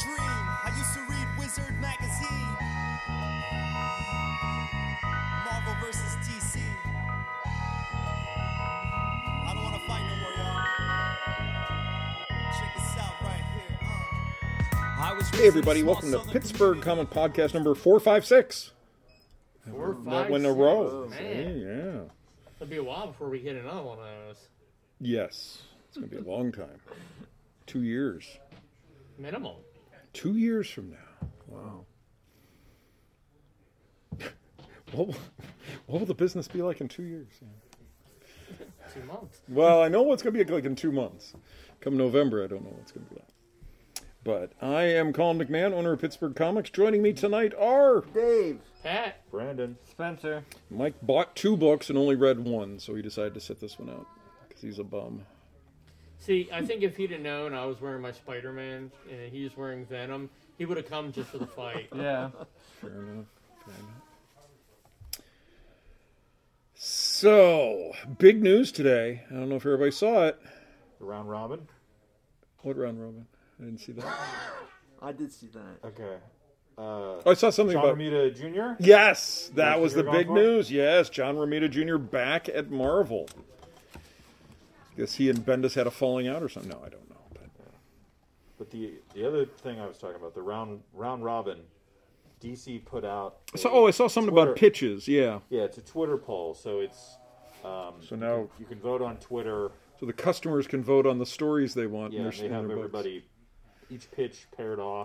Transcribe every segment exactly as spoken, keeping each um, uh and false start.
dream. I used to read Wizard magazine. Marvel versus D C. I don't want to fight no more, y'all. Check this out right here. Uh. I was Hey everybody, welcome to Pittsburgh Comic Podcast number four five six. Four, That five, one in a six. row. Man. See, yeah. It'll be a while before we hit another one of those. Yes. It's going to be a long time. Two years. Minimum. Two years from now. Wow. what, will, what will the business be like in two years? Yeah. Two months. Well, I know what's going to be like in two months. Come November, I don't know what's going to be like. But I am Colin McMahon, owner of Pittsburgh Comics. Joining me tonight are Dave, Pat. Brandon. Spencer. Mike bought two books and only read one, so he decided to sit this one out because he's a bum. See, I think if he'd have known I was wearing my Spider-Man and he was wearing Venom, he would have come just for the fight. Yeah. Fair enough. Fair enough. So, big news today. I don't know if everybody saw it. The round robin. What round robin? I didn't see that. I did see that. Okay. Uh, Oh, I saw something John about... Romita Junior Yes, that That's was what the you're big going for? news. Yes, John Romita Junior back at Marvel. Guess he and Bendis had a falling out or something. No, I don't know. But... But the the other thing I was talking about, the round round robin, D C put out. a So, oh, I saw something Twitter- about pitches. Yeah. Yeah, it's a Twitter poll, so it's. Um, So now- you can, you can vote on Twitter. So the customers can vote on the stories they want. Yeah, in and their, they have in their books. everybody, each pitch paired off.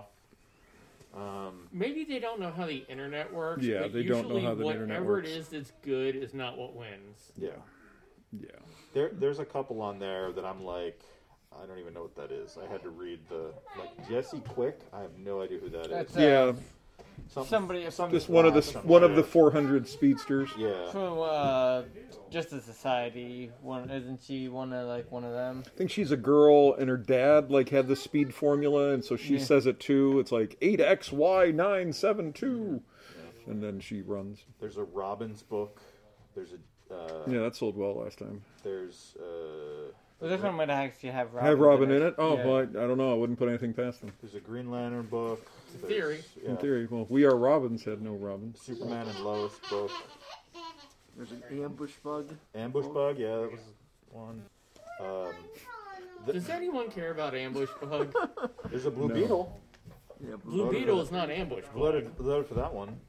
Um, Maybe they don't know how the internet works. Yeah, but they don't know usually how the whatever internet works. it is that's good is not what wins. yeah, Yeah. there there's a couple on there that I'm like, I don't even know what that is. I had to read the like Jesse Quick. I have no idea who that is. That's uh, Yeah, Some- somebody- some just one of the slash, one of the some- four hundred speedsters. Yeah. from uh, Justice Society. One isn't she one of like one of them? I think she's a girl, and her dad like had the speed formula, and so she Yeah. says it too. It's like eight x y nine seven two, and then she runs. There's a Robbins book. There's a uh, Yeah, that sold well last time. there's uh, Well, this one might actually have Robin. Have Robin in it? Oh, Yeah. well, I, I don't know. I wouldn't put anything past them. there's a Green Lantern book. in There's- theory. yeah, In theory, well, We Are Robins had no Robins. Superman and Lois book. There's an ambush bug. Ambush Bug, yeah, that was one. Um, th- Does anyone care about Ambush Bug? there's a Blue No. Beetle. Yeah, Blue Voted Beetle for is not Ambush Bug. Voted, voted for that one.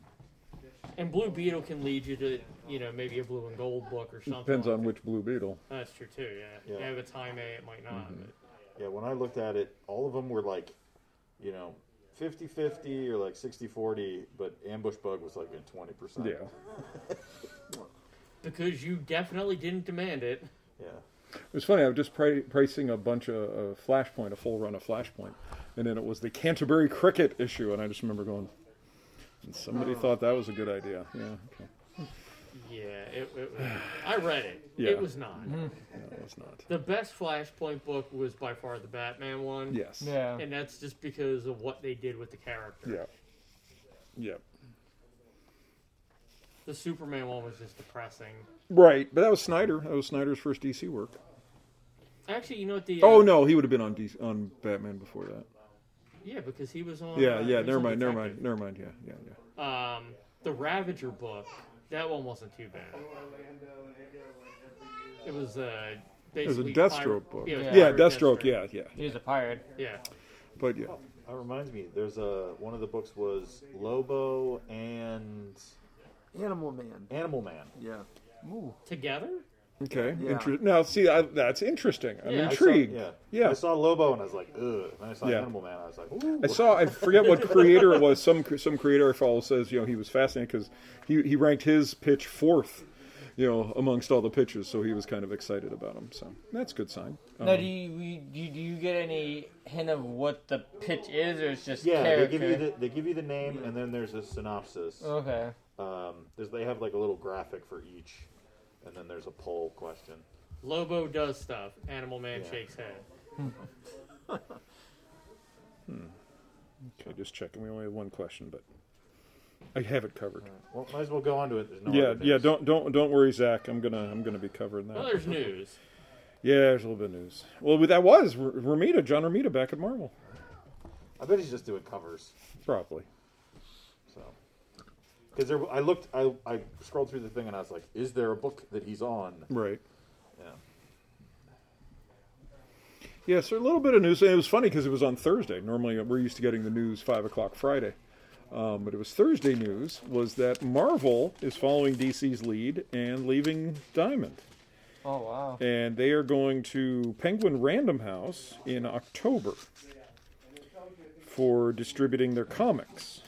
And Blue Beetle can lead you to, you know, maybe a blue and gold book or something. Depends like on which Blue Beetle. that. That's true too, yeah. Yeah. Yeah, if it's Jaime, it might not. Mm-hmm. but- Yeah, when I looked at it, all of them were like, you know, fifty fifty or like sixty forty, but Ambush Bug was like at twenty percent. Yeah. Because you definitely didn't demand it. Yeah. It was funny. I was just pri- pricing a bunch of uh, Flashpoint, a full run of Flashpoint, and then it was the Canterbury Cricket issue, and I just remember going, and somebody thought that was a good idea. Yeah. Okay. Yeah, it, it was, I read it. Yeah. It was not. No, it was not. The best Flashpoint book was by far the Batman one. Yes. Yeah. And that's just because of what they did with the character. Yeah. Yeah. The Superman one was just depressing. Right, but that was Snyder. That was Snyder's first D C work. Actually, you know what the... Oh uh, no, he would have been on D C, on Batman before that. Yeah, because he was on... Yeah, uh, yeah. he was Never on mind. Never Detective. mind. Never mind. Yeah, yeah, yeah. Um, the Ravager book, that one wasn't too bad. It was uh, It was a basically... Deathstroke pirate- book. Yeah, it was Yeah, pirate Deathstroke. Yeah, yeah. He was a pirate. Yeah. But yeah, That reminds me, there's a, one of the books was Lobo and Animal Man. Animal Man. Yeah. Ooh. Together? okay. Yeah. Inter- now, see, I, that's interesting. I'm Yeah. I I saw- intrigued. yeah. Yeah. I saw Lobo and I was like, ugh. And I saw Yeah. Animal Man. I was like, ooh. I saw. I forget what creator it was. Some some creator I follow says you know he was fascinated because he he ranked his pitch fourth, you know, amongst all the pitches. So he was kind of excited about him. So that's a good sign. Now, Um, do you, we- do you do you get any hint of what the pitch is, or it's just Yeah, character? they give you the they give you the name and then there's a synopsis. Okay. Um, there's, they have like a little graphic for each, and then there's a poll question. Lobo does stuff. Animal Man Yeah. shakes head. okay, just checking. We only have one question, but I have it covered. Well, might as well go on to it. There's no yeah, other yeah. things. Don't don't don't worry, Zach. I'm gonna I'm gonna be covering that. Well, there's news. Yeah, there's a little bit of news. Well, that was R- Romita, John Romita back at Marvel. I bet he's just doing covers. Probably. So, because there, I looked, I, I scrolled through the thing and I was like, is there a book that he's on? Right. Yeah. Yeah, so a little bit of news. And it was funny because it was on Thursday. Normally we're used to getting the news five o'clock Friday. Um, but it was Thursday news was that Marvel is following D C's lead and leaving Diamond. Oh, wow. And they are going to Penguin Random House in October for distributing their comics.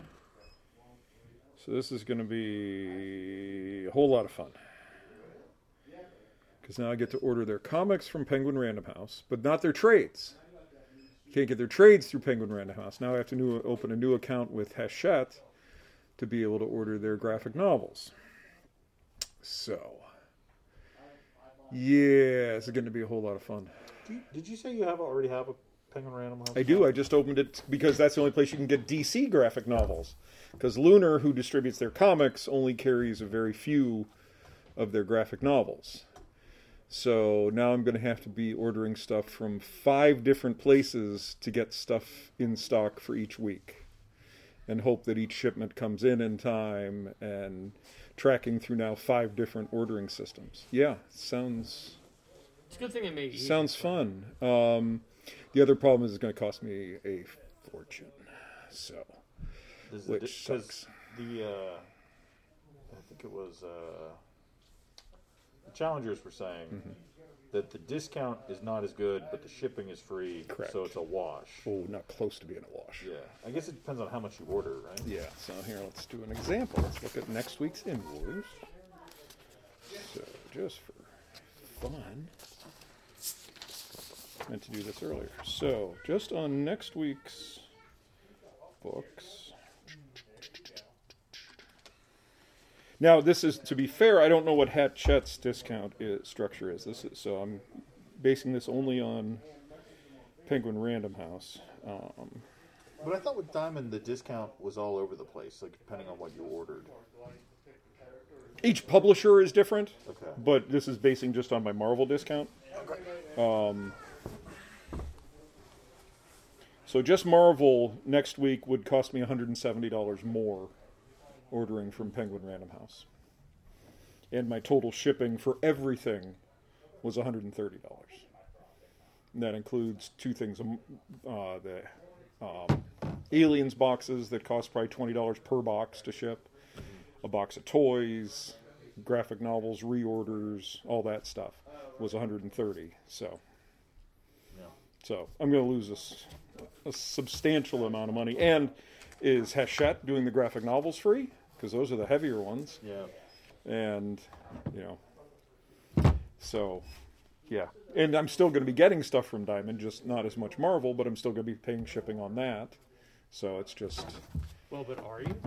So this is going to be a whole lot of fun. Because now I get to order their comics from Penguin Random House, but not their trades. Can't get their trades through Penguin Random House. Now I have to new, open a new account with Hachette to be able to order their graphic novels. So, yeah, it's going to be a whole lot of fun. Did you say you have already have a Penguin Random House? I do. I just opened it because that's the only place you can get D C graphic novels. Because Lunar, who distributes their comics, only carries a very few of their graphic novels. So now I'm going to have to be ordering stuff from five different places to get stuff in stock for each week. And hope that each shipment comes in in time, and tracking through now five different ordering systems. Yeah, sounds... It's a good thing it made it easy. Sounds fun. Um, the other problem is it's going to cost me a fortune. So, Does which it, 'cause sucks. The, uh, I think it was, uh, the Challengers were saying Mm-hmm. that the discount is not as good, but the shipping is free, Correct. so it's a wash. Oh, not close to being a wash. Yeah, I guess it depends on how much you order, right? Yeah, so here, let's do an example. Let's look at next week's invoice. So, just for fun, I meant to do this earlier. So, just on next week's books. Now, this is, to be fair, I don't know what Hatchet's discount is, structure is. This is. So I'm basing this only on Penguin Random House. Um, But I thought with Diamond, the discount was all over the place, like depending on what you ordered. each publisher is different, Okay. but this is basing just on my Marvel discount. Um, so just Marvel next week would cost me one hundred seventy dollars more ordering from Penguin Random House. And my total shipping for everything was one hundred thirty dollars. And that includes two things, um, uh, the um, Aliens boxes that cost probably twenty dollars per box to ship, a box of toys, graphic novels, reorders, all that stuff was one hundred thirty dollars. So, Yeah. so I'm going to lose this a substantial amount of money. And is Hachette doing the graphic novels free? Because those are the heavier ones. Yeah. And, you know, so, yeah. And I'm still going to be getting stuff from Diamond, just not as much Marvel, but I'm still going to be paying shipping on that. So it's just, Well, but are you?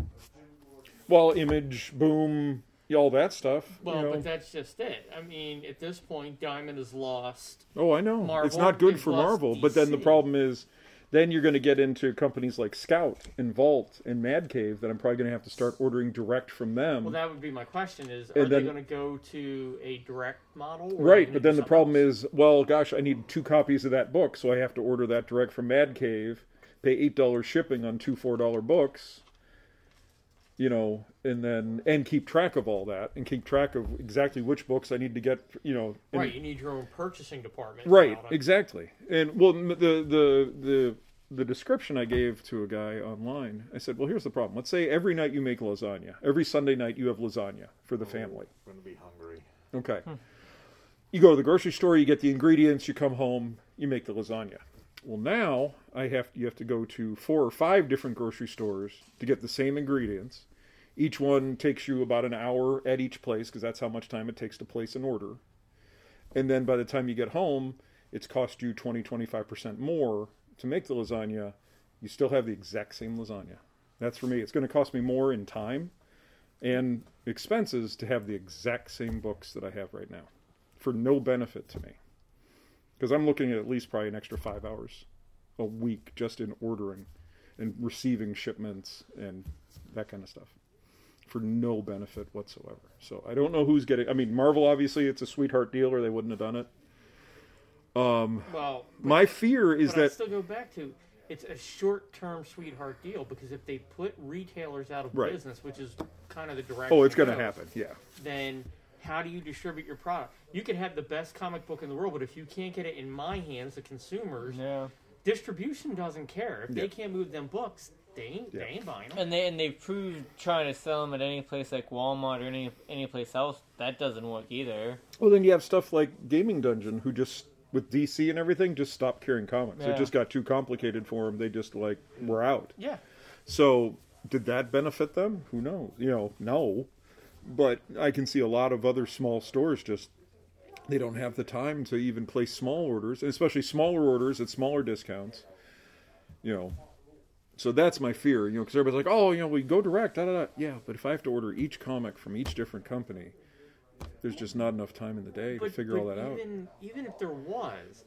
well, Image, Boom, all that stuff. Well, you know. but that's just it. I mean, at this point, Diamond has lost. Oh, I know. Marvel It's not good has for lost Marvel, but then the D C. problem is, then you're going to get into companies like Scout and Vault and Mad Cave that I'm probably going to have to start ordering direct from them. Well, that would be my question: is And are they then- going to go to a direct model? Or are they Right, gonna but do then the something problem else? is, well, gosh, I need two copies of that book, so I have to order that direct from Mad Cave, pay eight dollars shipping on two four dollar books, you know, and then and keep track of all that and keep track of exactly which books I need to get, you know. and- right. You need your own purchasing department. Right, about it. exactly. And well, m- the the the the description I gave to a guy online, I said, well, here's the problem. Let's say every night you make lasagna. Every Sunday night you have lasagna for the family. I'm going to be hungry. Okay. You go to the grocery store, you get the ingredients, you come home, you make the lasagna. Well, now I have you have to go to four or five different grocery stores to get the same ingredients. Each one takes you about an hour at each place because that's how much time it takes to place an order. And then by the time you get home, it's cost you twenty, twenty-five percent more to make the lasagna. You still have the exact same lasagna. That's for me. It's going to cost me more in time and expenses to have the exact same books that I have right now for no benefit to me. Because I'm looking at at least probably an extra five hours a week just in ordering and receiving shipments and that kind of stuff for no benefit whatsoever. So I don't know who's getting... I mean, Marvel, obviously, it's a sweetheart deal or they wouldn't have done it. Um, Well, my fear is but I that... still go back to it's a short-term sweetheart deal because if they put retailers out of Right. business, which is kind of the direction. Oh, it's it going to goes, happen. Yeah. Then how do you distribute your product? You can have the best comic book in the world, but if you can't get it in my hands, the consumers, Yeah. distribution doesn't care. If Yeah. they can't move them books, they ain't, Yeah. they ain't buying them. And they and they've proved trying to sell them at any place like Walmart or any any place else that doesn't work either. Well, then you have stuff like Gaming Dungeon, who just with D C and everything just stopped carrying comics. Yeah. It just got too complicated for them. They just like were out. Yeah. So did that benefit them? Who knows? You know, no. But I can see a lot of other small stores just they don't have the time to even place small orders, and especially smaller orders at smaller discounts. You know, so that's my fear. You know, because everybody's like, "Oh, you know, we go direct." Da, da, da. Yeah, but if I have to order each comic from each different company, there's just not enough time in the day to But, figure but all that out. even, even if there was,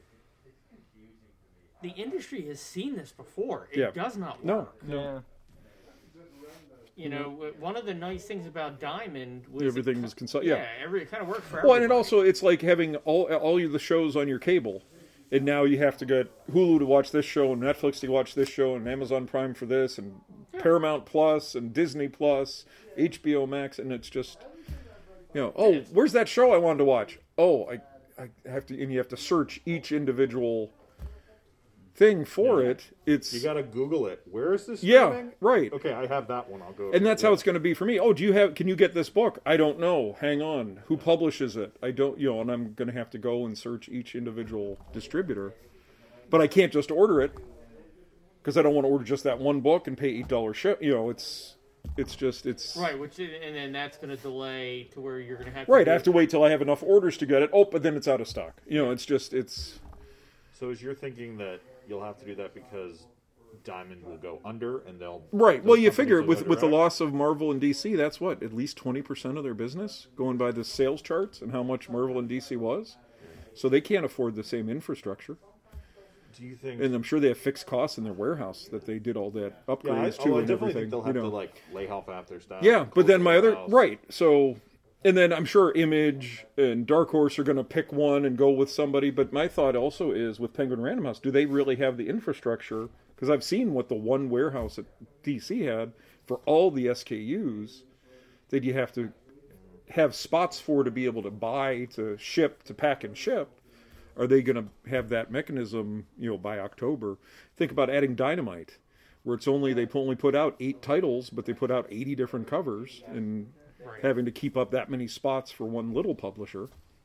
the industry has seen this before. It Yeah. does not No, work. Yeah. You know, one of the nice things about Diamond was Everything it, was consol- yeah, yeah. every, it kind of worked for Well, and everybody. it also it's like having all all the shows on your cable, and now you have to get Hulu to watch this show, and Netflix to watch this show, and Amazon Prime for this, and Paramount Plus, and Disney Plus, H B O Max, and it's just, you know, oh, where's that show I wanted to watch? Oh, I I have to, and you have to search each individual thing for Yeah. it. It's You gotta Google it. Where is this yeah, streaming? right. Okay, I have that one. I'll go. And that's yeah. how it's going to be for me. Oh, do you have? Can you get this book? I don't know. Hang on. Who publishes it? I don't. You know, and I'm going to have to go and search each individual distributor. But I can't just order it because I don't want to order just that one book and pay eight dollars ship. You know, it's it's just it's Right, which is, and then that's going to delay to where you're going to have to right. do- I have to wait till I have enough orders to get it. Oh, but then it's out of stock. You know, it's just it's So is your thinking that you'll have to do that because Diamond will go under and they'll right. those Well, you companies figure will with go with the direct? loss of Marvel and D C, that's what at least twenty percent of their business going by the sales charts and how much Marvel and D C was. So they can't afford the same infrastructure. Do you think? And I'm sure they have fixed costs in their warehouse that they did all that upgrades yeah, I, to oh, I and definitely everything. think they'll you have know. to like lay off half their staff. yeah, and but close then their my other warehouse. right. So, and then I'm sure Image and Dark Horse are going to pick one and go with somebody. But my thought also is with Penguin Random House, do they really have the infrastructure? Because I've seen what the one warehouse at D C had for all the S K Us that you have to have spots for to be able to buy, to ship, to pack and ship. Are they going to have that mechanism, you know, by October? Think about adding Dynamite, where it's only they only put out eight titles, but they put out eighty different covers, and Right. having to keep up that many spots for one little publisher.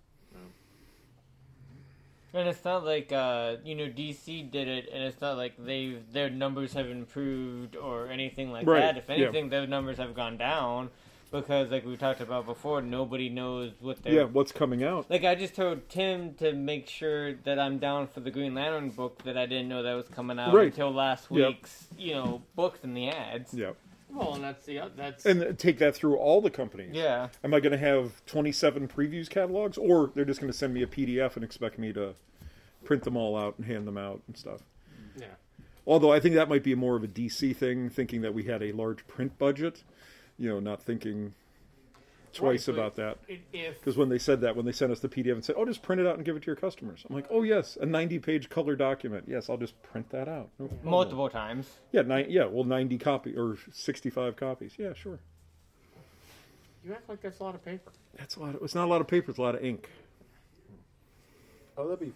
And it's not like uh, you know D C did it, and it's not like they their numbers have improved or anything like Right, that. If yeah. anything, their numbers have gone down because, like we talked about before, nobody knows what they're. Yeah, what's coming out? Like I just told Tim to make sure that I'm down for the Green Lantern book that I didn't know that was coming out Right. until last Yep. week's you know books in the ads. Yeah, Well, and that's the that's and take that through all the companies. Yeah. Am I going to have twenty-seven previews catalogs, or they're just going to send me a P D F and expect me to print them all out and hand them out and stuff? yeah. Although I think that might be more of a D C thing, thinking that we had a large print budget, you know, not thinking twice Right, but about that. i- If Because when they said that, when they sent us the P D F and said, "Oh, just print it out and give it to your customers," I'm like, "Oh yes, a ninety-page color document. Yes, I'll just print that out. No problem." Multiple times. Yeah, ni- yeah. Well, ninety copy or sixty-five copies. Yeah, sure. you act like that's a lot of paper. That's a lot. Of, it's not a lot of paper. It's a lot of ink. Oh, that'd be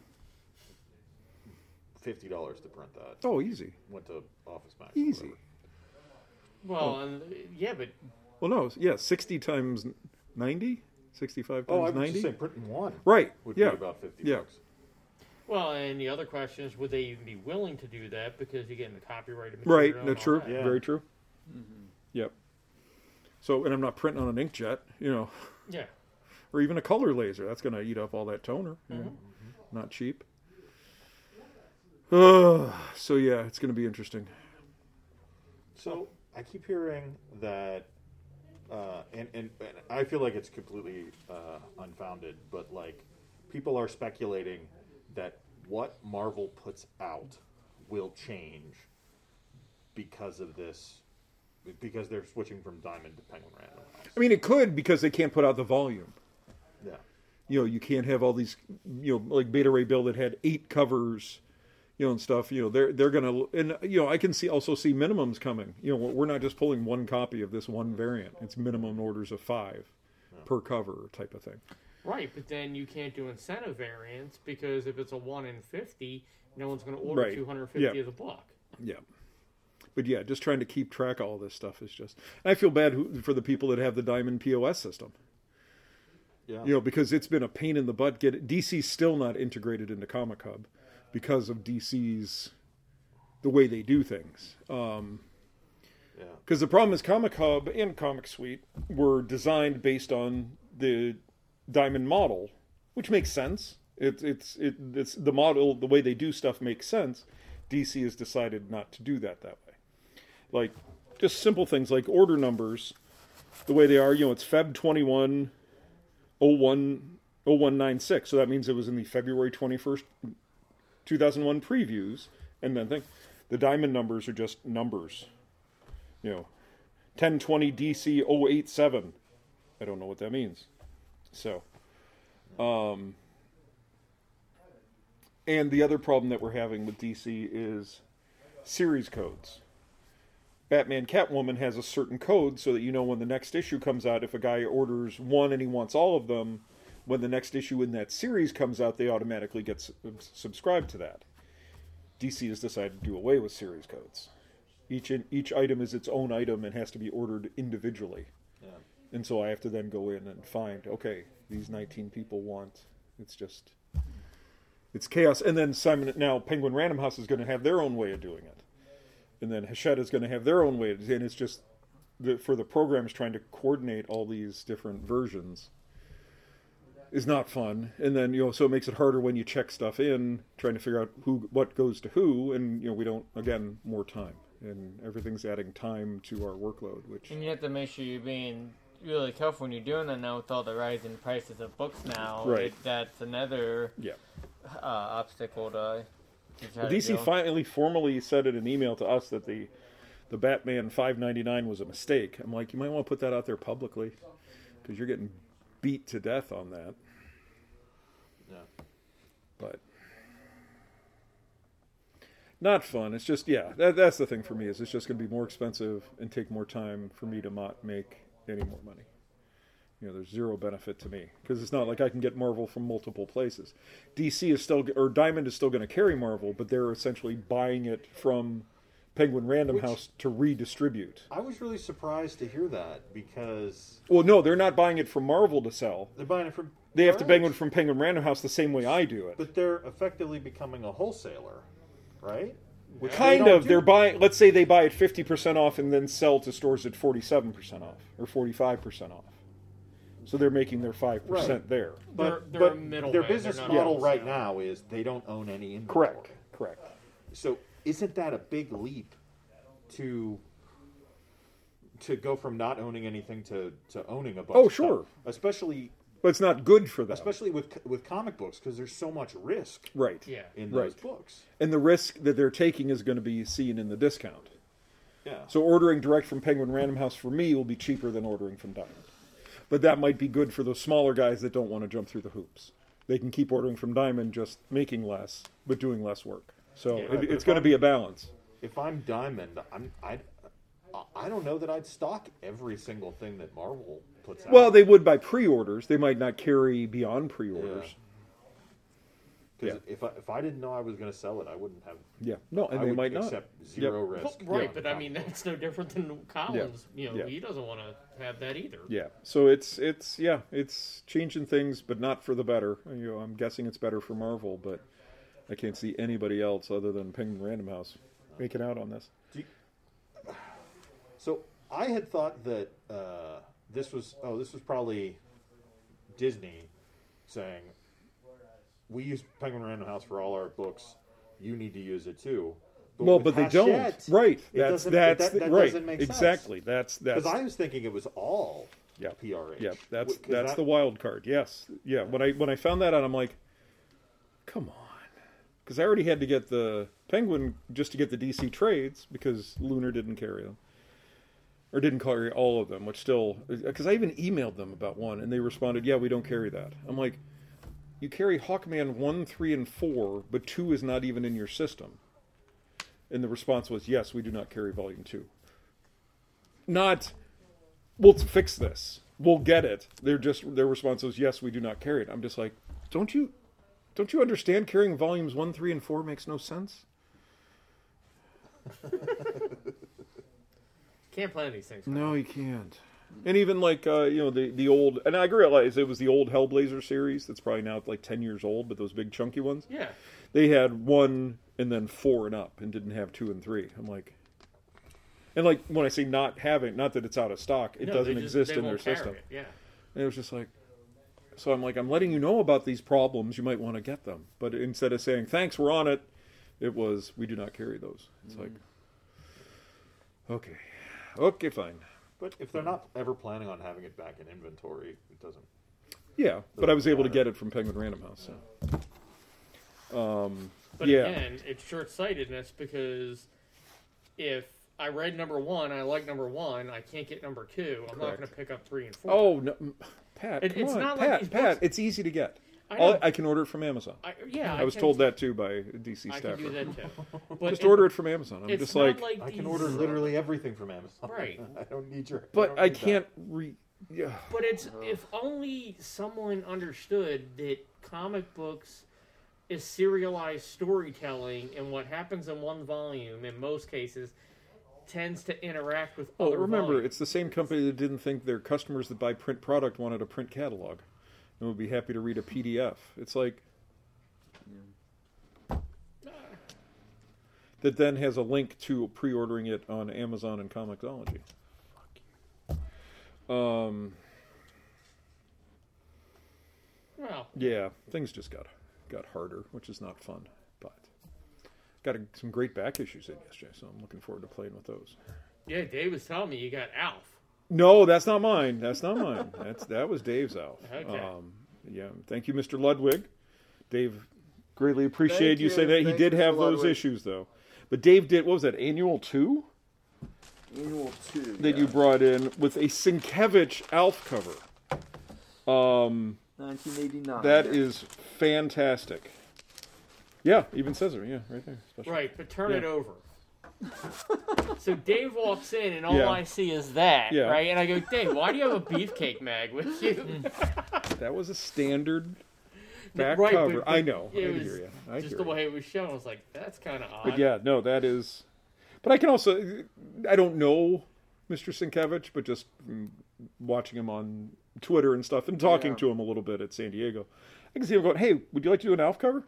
fifty dollars to print that. Oh, easy, Went to Office Max. easy. Well, Oh. and yeah, but Well, no, yeah, sixty times ninety, sixty-five Oh, I times was ninety. just saying printing one Right. would Yeah. be about fifty Yeah. bucks. well, and the other question is, would they even be willing to do that because you're getting the copyrighted Right. material? and That's all true. that. Yeah. Very true. Yep. So, and I'm not printing on an inkjet, you know, Yeah. or even a color laser. That's going to eat up all that toner. You know? Not cheap. Uh, so yeah, it's going to be interesting. So I keep hearing that, uh, and, and and I feel like it's completely uh, unfounded, but like people are speculating that what Marvel puts out will change because of this, because they're switching from Diamond to Penguin Random House. I mean, it could because they can't put out the volume. Yeah. You know, you can't have all these, you know, like Beta Ray Bill that had eight covers, you know, and stuff. You know, they're they're gonna, and you know, I can see also see minimums coming. You know, we're not just pulling one copy of this one variant. It's minimum orders of five Yeah. per cover type of thing. Right, but then you can't do incentive variants because if it's a one in fifty, no one's going to order Right. two hundred fifty Yeah. of the book. Yeah. But yeah, just trying to keep track of all this stuff is just. I feel bad who- for the people that have the Diamond P O S system. Yeah. You know, because it's been a pain in the butt. Get it. D C's still not integrated into Comic Hub because of D C's the way they do things. Um, Yeah. Because the problem is Comic Hub and Comic Suite were designed based on the Diamond model, which makes sense. It, it's it, it's the model, the way they do stuff makes sense. D C has decided not to do that that way. Like just simple things like order numbers, the way they are. You know, it's Feb twenty-one oh one oh one ninety-six. So that means it was in the February twenty-first, two thousand one previews, and then think the Diamond numbers are just numbers. You know, ten twenty D C oh eighty-seven. I don't know what that means. So, um, and the other problem that we're having with D C is series codes. Batman Catwoman has a certain code so that you know when the next issue comes out, if a guy orders one and he wants all of them, when the next issue in that series comes out, they automatically get su- subscribed to that. D C has decided to do away with series codes. Each each item is its own item and has to be ordered individually. Yeah. And so I have to then go in and find, okay, these nineteen people want. It's just, it's chaos. And then Simon, now Penguin Random House is going to have their own way of doing it. And then Hachette is going to have their own way. And it's just, the, for the programs trying to coordinate all these different versions is not fun. And then, you know, so it makes it harder when you check stuff in, trying to figure out who, what goes to who. And, you know, we don't, again, more time. And everything's adding time to our workload, which... And you have to make sure you're being really careful when you're doing that now with all the rising prices of books now. Right. It, that's another Yeah. uh, obstacle to, to try Well, to D C deal. finally formally said in an email to us that the the Batman five ninety-nine was a mistake. I'm like, you might want to put that out there publicly because you're getting beat to death on that. Yeah. But not fun. It's just, yeah, that, that's the thing for me is it's just going to be more expensive and take more time for me to not make any more money. You know, there's zero benefit to me because it's not like I can get Marvel from multiple places. D C is still, or Diamond is still going to carry Marvel, but they're essentially buying it from Penguin Random Which- House to redistribute. I was really surprised to hear that because Well, no, they're not buying it from Marvel to sell. they're buying it from. They have to Correct. bang it from Penguin Random House the same way I do it. But they're effectively becoming a wholesaler, right? Which they Kind don't of. do. They're buying. Let's say they buy it fifty percent off and then sell to stores at forty-seven percent off or forty-five percent off. So they're making their five percent Right. there. But, They're- they're but a middleman, their they're business not a model right wholesaler. now is they don't own any inventory. Correct. Correct. So isn't that a big leap to to go from not owning anything to, to owning a bunch Oh, of stuff? sure. Especially But it's not good for them. especially with with comic books because there's so much risk Right. Yeah. in those Right. books. And the risk that they're taking is going to be seen in the discount. Yeah. So ordering direct from Penguin Random House for me will be cheaper than ordering from Diamond. But that might be good for those smaller guys that don't want to jump through the hoops. They can keep ordering from Diamond, just making less, but doing less work. So Yeah, it, right, but it's if going to I'm- be a balance. If I'm Diamond, I'm I I don't know that I'd stock every single thing that Marvel puts out. Well, they would by pre-orders. They might not carry beyond pre-orders. Because if I, if I didn't know I was going to sell it, I wouldn't have. Yeah. No, and I they would might not. accept zero Yep. risk. Right, on but I comic mean books. that's no different than Collins. You know, Yeah. he doesn't want to have that either. Yeah. So it's it's yeah, it's changing things, but not for the better. You know, I'm guessing it's better for Marvel, but I can't see anybody else other than Penguin Random House making out on this. So I had thought that uh, this was oh this was probably Disney saying we use Penguin Random House for all our books. You need to use it too. Well, with but they don't. Hachette, Right. it That's doesn't- that's that, the- that right. doesn't make sense. Exactly. That's that's Because I was thinking it was all yeah. P R H. Yeah, that's 'Cause that's that- the wild card. Yes, yeah. When I when I found that out, I'm like, come on, because I already had to get the Penguin just to get the D C trades because Lunar didn't carry them, or didn't carry all of them. Which still, because I even emailed them about one, and they responded, "Yeah, we don't carry that." I'm like, you carry Hawkman one, three, and four, but two is not even in your system. And the response was, yes, we do not carry volume two. Not, we'll fix this. We'll get it. They're just, their response was, yes, we do not carry it. I'm just like, don't you, don't you understand carrying volumes one, three, and four makes no sense? Can't plan these things. No, you can't. And even like, uh, you know, the, the old, and I realize it was the old Hellblazer series that's probably now like ten years old, but those big chunky ones. Yeah. They had one and then four and up and didn't have two and three. I'm like, and like when I say not having, not that it's out of stock, it No, doesn't they just- exist they in their won't carry system. it, Yeah. And it was just like, so I'm like, I'm letting you know about these problems. You might want to get them. But instead of saying, thanks, we're on it, it was, we do not carry those. It's like, okay. Okay, fine. But if they're not ever planning on having it back in inventory, it doesn't. Yeah, but I was able to get it from Penguin Random House. So. Um, But yeah. again, it's short-sightedness because if I read number one, I like number one, I can't get number two, I'm not Correct. going to pick up three and four. Oh, no, m- Pat, It- come it's on. not like Pat, these Pat, books- it's easy to get. I All- know. I can order it from Amazon. I, yeah, I was can, told that too by a D C I staffer. can do that too. But Just it- order it from Amazon. I'm it's just not like, like I can these- order literally everything from Amazon. Right. I don't need your. but don't I need that. can't re. Yeah. But it's if only someone understood that comic books is serialized storytelling, and what happens in one volume, in most cases, tends to interact with Well, other remember, volumes. it's the same company that didn't think their customers that buy print product wanted a print catalog and would be happy to read a P D F. It's like that then has a link to pre-ordering it on Amazon and Comixology. Fuck you. Um, Well, yeah, things just got got harder, which is not fun. But got a, some great back issues in yesterday, so I'm looking forward to playing with those. yeah, Dave was telling me you got Alf. No, that's not mine. That's not mine. That's that was Dave's Alf. Okay. Um, yeah, thank you, Mister Ludwig. Dave, greatly appreciate Thank you saying you. that. He Thanks, did Mister have those Ludwig. issues though, but Dave did. What was that? Annual two Annual two. that yeah. you brought in with a Sienkiewicz Alf cover. Um, nineteen eighty-nine. that is fantastic. Yeah, even says it. Yeah, right there. Special. Right, but turn Yeah. it over. So Dave walks in, and all Yeah. I see is that, Yeah. right? And I go, Dave, why do you have a beefcake mag with you? That was a standard back Right, but- cover. but I know. it I was hear you. I Just hear the you. way it was shown, I was like, that's kind of odd. But yeah, no, that is. But I can also, I don't know Mister Sienkiewicz, but just mm, watching him on Twitter and stuff, and talking Yeah. to him a little bit at San Diego, I can see him going, "Hey, would you like to do an Alf cover?"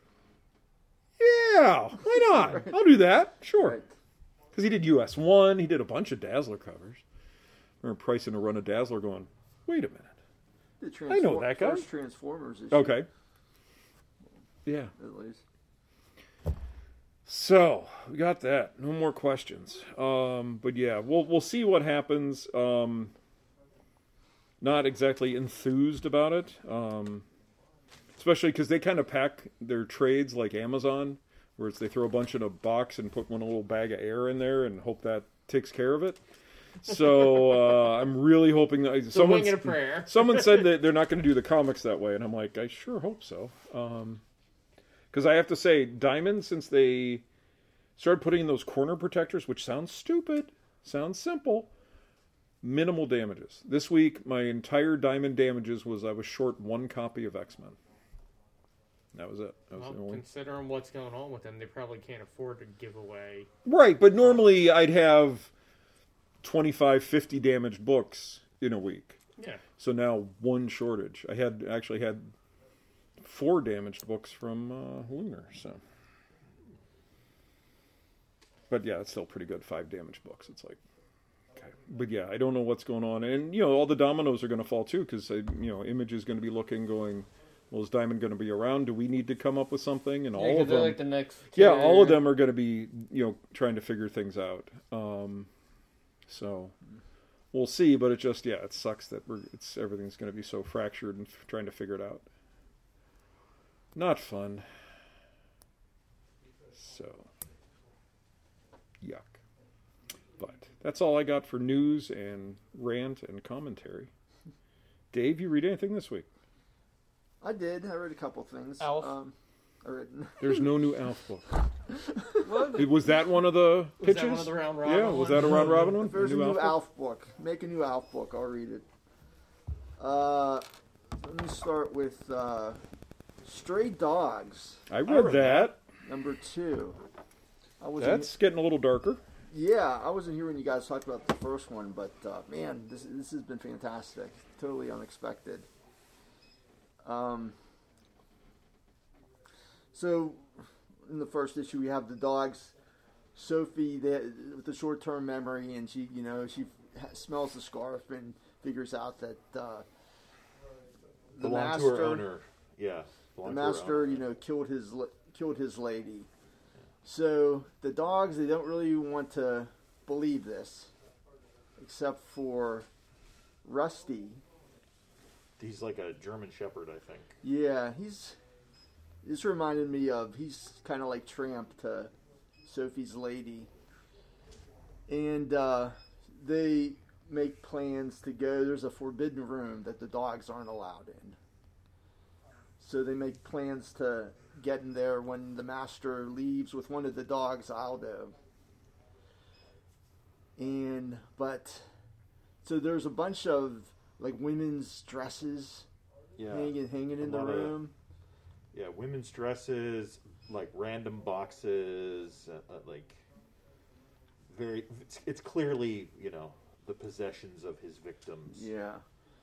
Yeah, why not? I'll do that. Sure. Right. Because he did U S one, he did a bunch of Dazzler covers. I remember pricing a run of Dazzler, going, "Wait a minute, The I know Transform- that guy. First Transformers issue, okay." Yeah. at least. So we got that. No more questions. Um, but yeah, we'll we'll see what happens. Um, not exactly enthused about it, um, especially because they kind of pack their trades like Amazon, where it's they throw a bunch in a box and put one little bag of air in there and hope that takes care of it. So uh, I'm really hoping that So someone wing and a prayer. someone said that they're not going to do the comics that way, and I'm like, I sure hope so. Um, Because I have to say, Diamond, since they started putting in those corner protectors, which sounds stupid, sounds simple, minimal damages. This week, my entire Diamond damages was I was short one copy of X-Men. That was it. That was Well, the only... considering what's going on with them, they probably can't afford to give away. Right, but normally I'd have twenty-five, fifty damaged books in a week. Yeah. So now one shortage. I had actually had four damaged books from uh, Lunar. So, but yeah, it's still pretty good. Five damaged books. It's like, okay, but yeah, I don't know what's going on, and you know, all the dominoes are going to fall too, because you know, Image is going to be looking, going, well, is Diamond going to be around? Do we need to come up with something? And Yeah, all 'cause of they're them, like the next. yeah, all of tier. them are going to be, you know, trying to figure things out. Um, so we'll see, but it just, yeah, it sucks that we're, it's everything's going to be so fractured and f- trying to figure it out. Not fun. So, yuck. But that's all I got for news and rant and commentary. Dave, you read anything this week? I did. I read a couple things. Alf? Um, I read. There's no new Alf book. What? Was that one of the Was pitches? that one of the round robin yeah, was ones? that a round robin one? If there's a new Alf book? Alf book, make a new Alf book. I'll read it. Uh, let me start with uh, Stray Dogs, I read read that. number two. I was That's getting a little darker. Yeah, I wasn't here when you guys talked about the first one, but uh, man, this this has been fantastic. Totally unexpected. Um, so, in the first issue, we have the dogs. Sophie, they, with the short-term memory, and she, you know, she ha- smells the scarf and figures out that uh, the Belong master, to her owner. Yeah. the belong to her master, owner. you know, killed his li- killed his lady. So the dogs, they don't really want to believe this, except for Rusty. He's like a German Shepherd, I think. Yeah, he's. This reminded me of he's kind of like Tramp to Sophie's lady, and uh, they make plans to go. There's a forbidden room that the dogs aren't allowed in, so they make plans to get in there when the master leaves with one of the dogs, Aldo. And but so there's a bunch of like women's dresses Yeah. hanging hanging in A the lot of- room. Yeah, women's dresses, like random boxes, uh, uh, like very. It's, it's clearly, you know, the possessions of his victims. Yeah.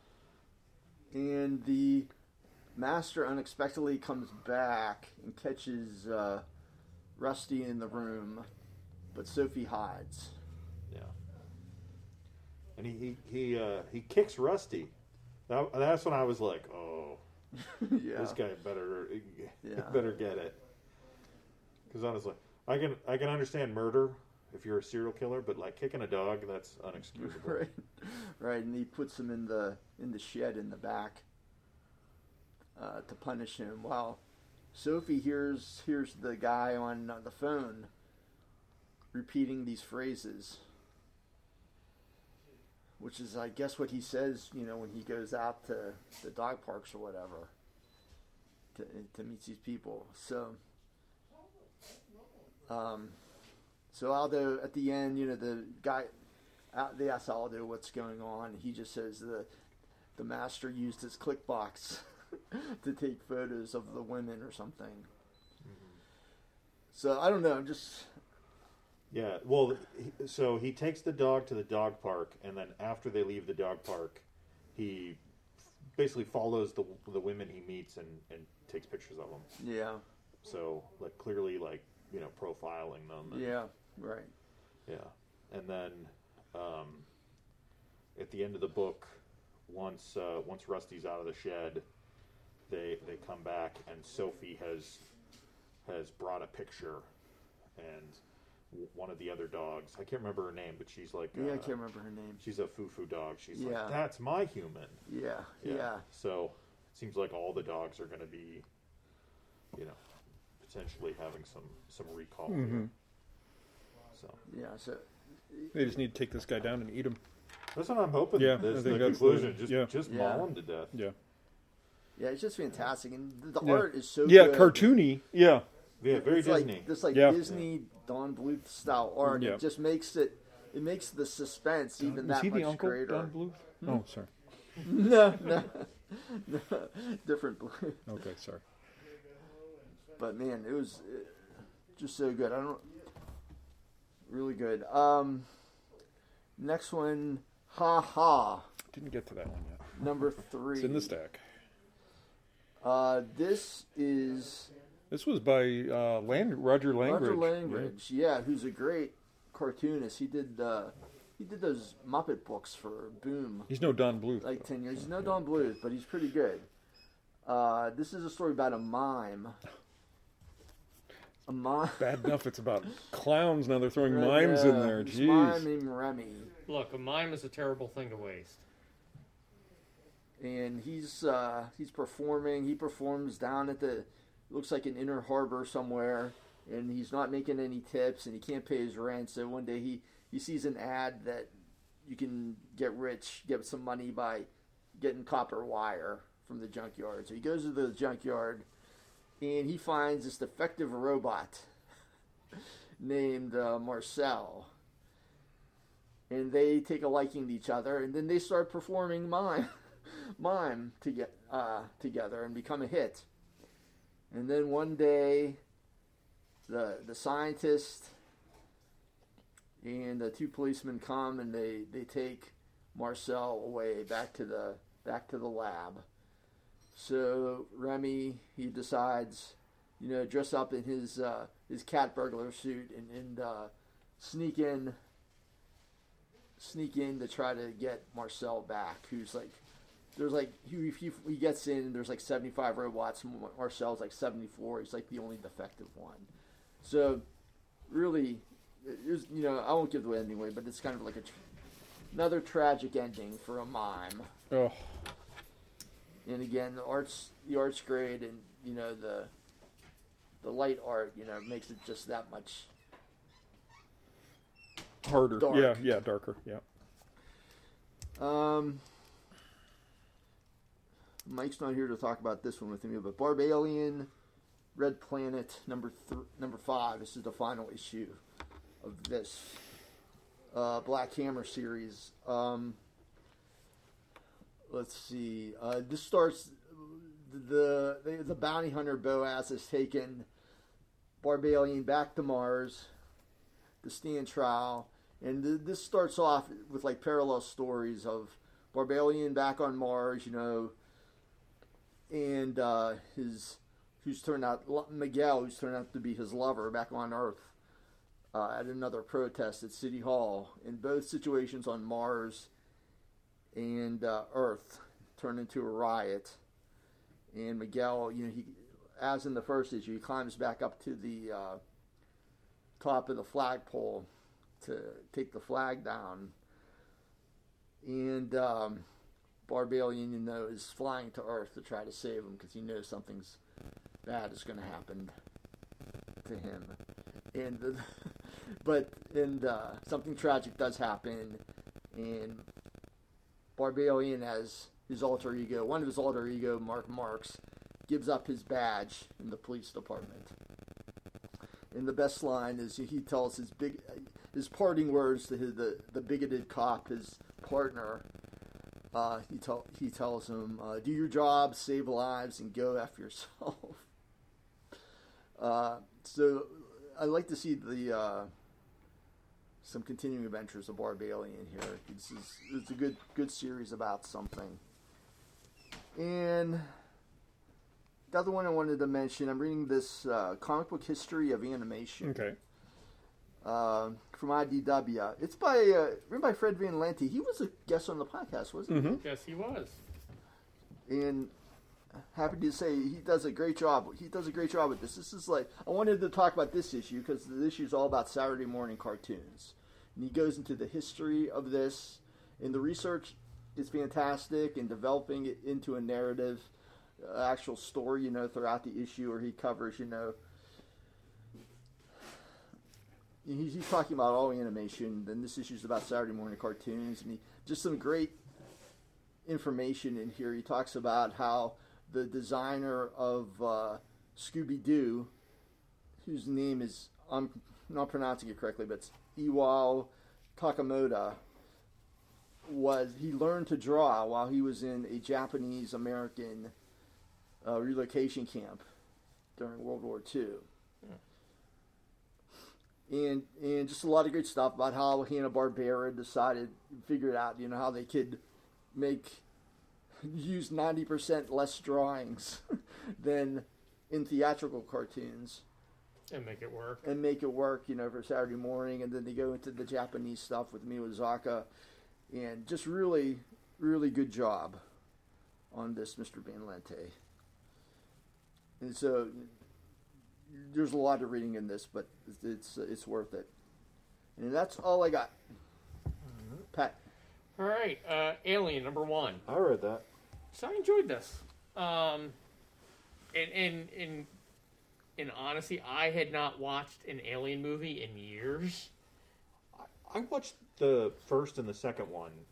And the master unexpectedly comes back and catches uh, Rusty in the room, but Sophie hides. Yeah. And he he he, uh, he kicks Rusty. That, that's when I was like, oh, Yeah. this guy better Yeah. better get it. Because honestly, I can I can understand murder if you're a serial killer, but like kicking a dog, that's unexcusable. Right. Right, and he puts him in the in the shed in the back uh, to punish him. While Sophie hears hears the guy on uh, the phone repeating these phrases, which is, I guess, what he says, you know, when he goes out to the dog parks or whatever to to meet these people. So, um, so Aldo at the end, you know, the guy, uh, they ask Aldo what's going on. He just says the the master used his click box to take photos of the women or something. Mm-hmm. So I don't know. I'm just. Yeah, well, he, so he takes the dog to the dog park, and then after they leave the dog park, he basically follows the the women he meets and, and takes pictures of them. Yeah. So, like, clearly, like, you know, profiling them. And, Yeah. Right. Yeah. And then um, at the end of the book, once uh, once Rusty's out of the shed, they they come back, and Sophie has has brought a picture, and one of the other dogs, I can't remember her name, but she's like, Yeah, uh, I can't remember her name. she's a foo-foo dog. She's Yeah. like, that's my human. Yeah, yeah, So it seems like all the dogs are going to be, you know, potentially having some, some recall here. So yeah. So They just need to take this guy down and eat him. that's what I'm hoping. Yeah, That's I think the that's conclusion. the- just yeah. just Yeah. maul him to death. Yeah. yeah, it's just fantastic, and the, the Yeah. art is so Yeah, good. cartoony. Yeah. Yeah, very it's Disney. Like, this like Yeah. Disney Don Bluth style art. Yeah. It just makes it. It makes the suspense even Was that he much the uncle, greater. Don Bluth? Oh, sorry. no, no, no, different Bluth. Okay, sorry. But man, it was uh, just so good. I don't really good. Um, next one, Ha Ha, Didn't get to that one yet. number three. It's in the stack. Uh, this is This was by uh, Land- Roger Langridge. Roger Langridge, yeah. who's a great cartoonist. He did uh, he did those Muppet books for Boom He's no Don Bluth. like ten years. He's no Don Bluth, but he's pretty good. Uh, this is a story about a mime. A mime. Bad enough it's about clowns, now they're throwing mimes in there. This Jeez. mime named Remy. Look, a mime is a terrible thing to waste. And he's uh, he's performing. He performs down at the looks like an inner harbor somewhere, and he's not making any tips, and he can't pay his rent. So one day he, he sees an ad that you can get rich, get some money by getting copper wire from the junkyard. So he goes to the junkyard, and he finds this defective robot named uh, Marcel. And they take a liking to each other, and then they start performing mime, mime to get, uh, together and become a hit. And then one day, the the scientist and the two policemen come, and they, they take Marcel away back to the back to the lab. So Remy, he decides, you know, dress up in his uh, his cat burglar suit and, and uh, sneak in. sneak in to try to get Marcel back, who's like, there's like, he, he, he gets in, there's like seventy-five robots, and Marcel's like seventy-four, he's like the only defective one. So, really, it was, you know, I won't give the ending away, but it's kind of like a tr- another tragic ending for a mime. Oh. And again, the art's, the art's great, and, you know, the, the light art, you know, makes it just that much Harder. dark. Yeah, yeah, darker. Yeah. Um, Mike's not here to talk about this one with me, but Barbalian, Red Planet, number th- number five. This is the final issue of this uh, Black Hammer series. Um, let's see. Uh, this starts the, the the bounty hunter Boaz has taken Barbalian back to Mars to stand trial. And th- this starts off with like parallel stories of Barbalian back on Mars, you know, and uh, his who's turned out Miguel, who's turned out to be his lover, back on Earth uh, at another protest at City Hall. In both situations on Mars and uh, Earth, turned into a riot. And Miguel, you know, he, as in the first issue, he climbs back up to the uh, top of the flagpole to take the flag down, and um, Barbalian, you know, is flying to Earth to try to save him because he knows something's bad is going to happen to him, and the, but and uh, something tragic does happen, and Barbalian, as his alter ego, one of his alter ego, Mark Marks, gives up his badge in the police department. And the best line is he tells his big, his parting words to his, the the bigoted cop, his partner. Uh, he tell he tells him, uh, "Do your job, save lives, and go F yourself." uh, so I like to see the uh, some continuing adventures of Barbalian here. This is it's a good good series about something. And the other one I wanted to mention, I'm reading this uh, comic book history of animation. Okay. Uh, from I D W. It's by uh, written by Fred Van Lente. He was a guest on the podcast, wasn't Mm-hmm. Yes, he was. he? And happy to say he does a great job. He does a great job with this. This is like, I wanted to talk about this issue because the issue is all about Saturday morning cartoons. And he goes into the history of this, and the research is fantastic in developing it into a narrative, uh, actual story, you know, throughout the issue, where he covers, you know, he's, he's talking about all animation. Then this issue is about Saturday morning cartoons, and he just some great information in here. He talks about how the designer of uh, Scooby-Doo, whose name is, I'm not pronouncing it correctly, but it's Iwao Takamoto, was he learned to draw while he was in a Japanese American uh, relocation camp during World War Two. And and just a lot of great stuff about how Hanna-Barbera decided, figured out, you know, how they could make, use ninety percent less drawings than in theatrical cartoons. And make it work. And make it work, you know, for Saturday morning. And then they go into the Japanese stuff with Miyazaki. And just really, really good job on this, Mister Van Lente. And so there's a lot of reading in this, but it's it's worth it. And that's all I got. Pat. All right, uh, Alien number one. I read that. So I enjoyed this. Um, and and in in honesty, I had not watched an Alien movie in years. I watched the first and the second one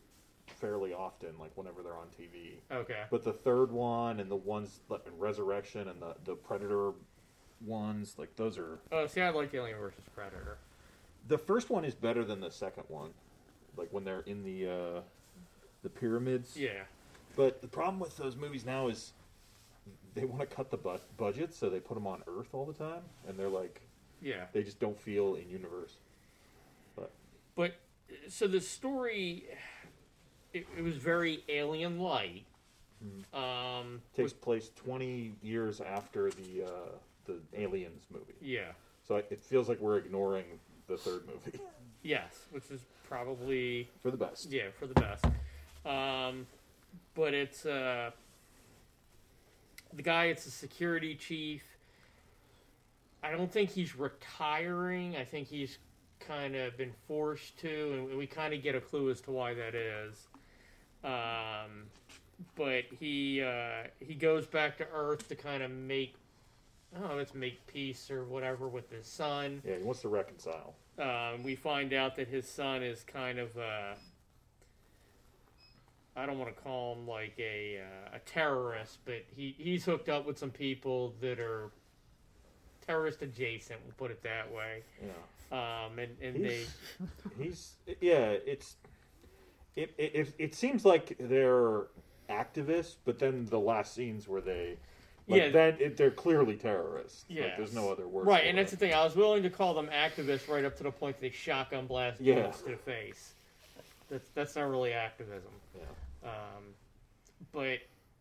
fairly often, like whenever they're on T V. Okay. But the third one and the ones like Resurrection and the the Predator ones, like those are. Oh, see, I like Alien versus Predator. The first one is better than the second one, like when they're in the uh, the pyramids. Yeah. But the problem with those movies now is they want to cut the bu- budget, so they put them on Earth all the time, and they're like, Yeah. they just don't feel in universe. But But so the story, it, it was very alien-like. Um, takes place twenty years after the uh, the Aliens movie, yeah. so it feels like we're ignoring the third movie Yes, which is probably for the best. yeah for the best. Um, but it's uh, the guy. It's a security chief. I don't think he's retiring. I think he's kind of been forced to, and we kind of get a clue as to why that is. Um, but he uh, he goes back to Earth to kind of make, oh, let's make peace or whatever with his son. Yeah, he wants to reconcile. Um, we find out that his son is kind of uh, I don't want to call him like a uh, a terrorist, but he, he's hooked up with some people that are terrorist adjacent. We'll put it that way. Yeah. Um, and and they He's, he's yeah. It's it, it it it seems like they're activists, but then the last scenes where they like Yeah. then it, they're clearly terrorists. yeah, Like, there's no other word. right, for and that's it. the thing. I was willing to call them activists right up to the point that they shotgun blast Yeah. bullets to the face. That's that's not really activism. Yeah. Um, but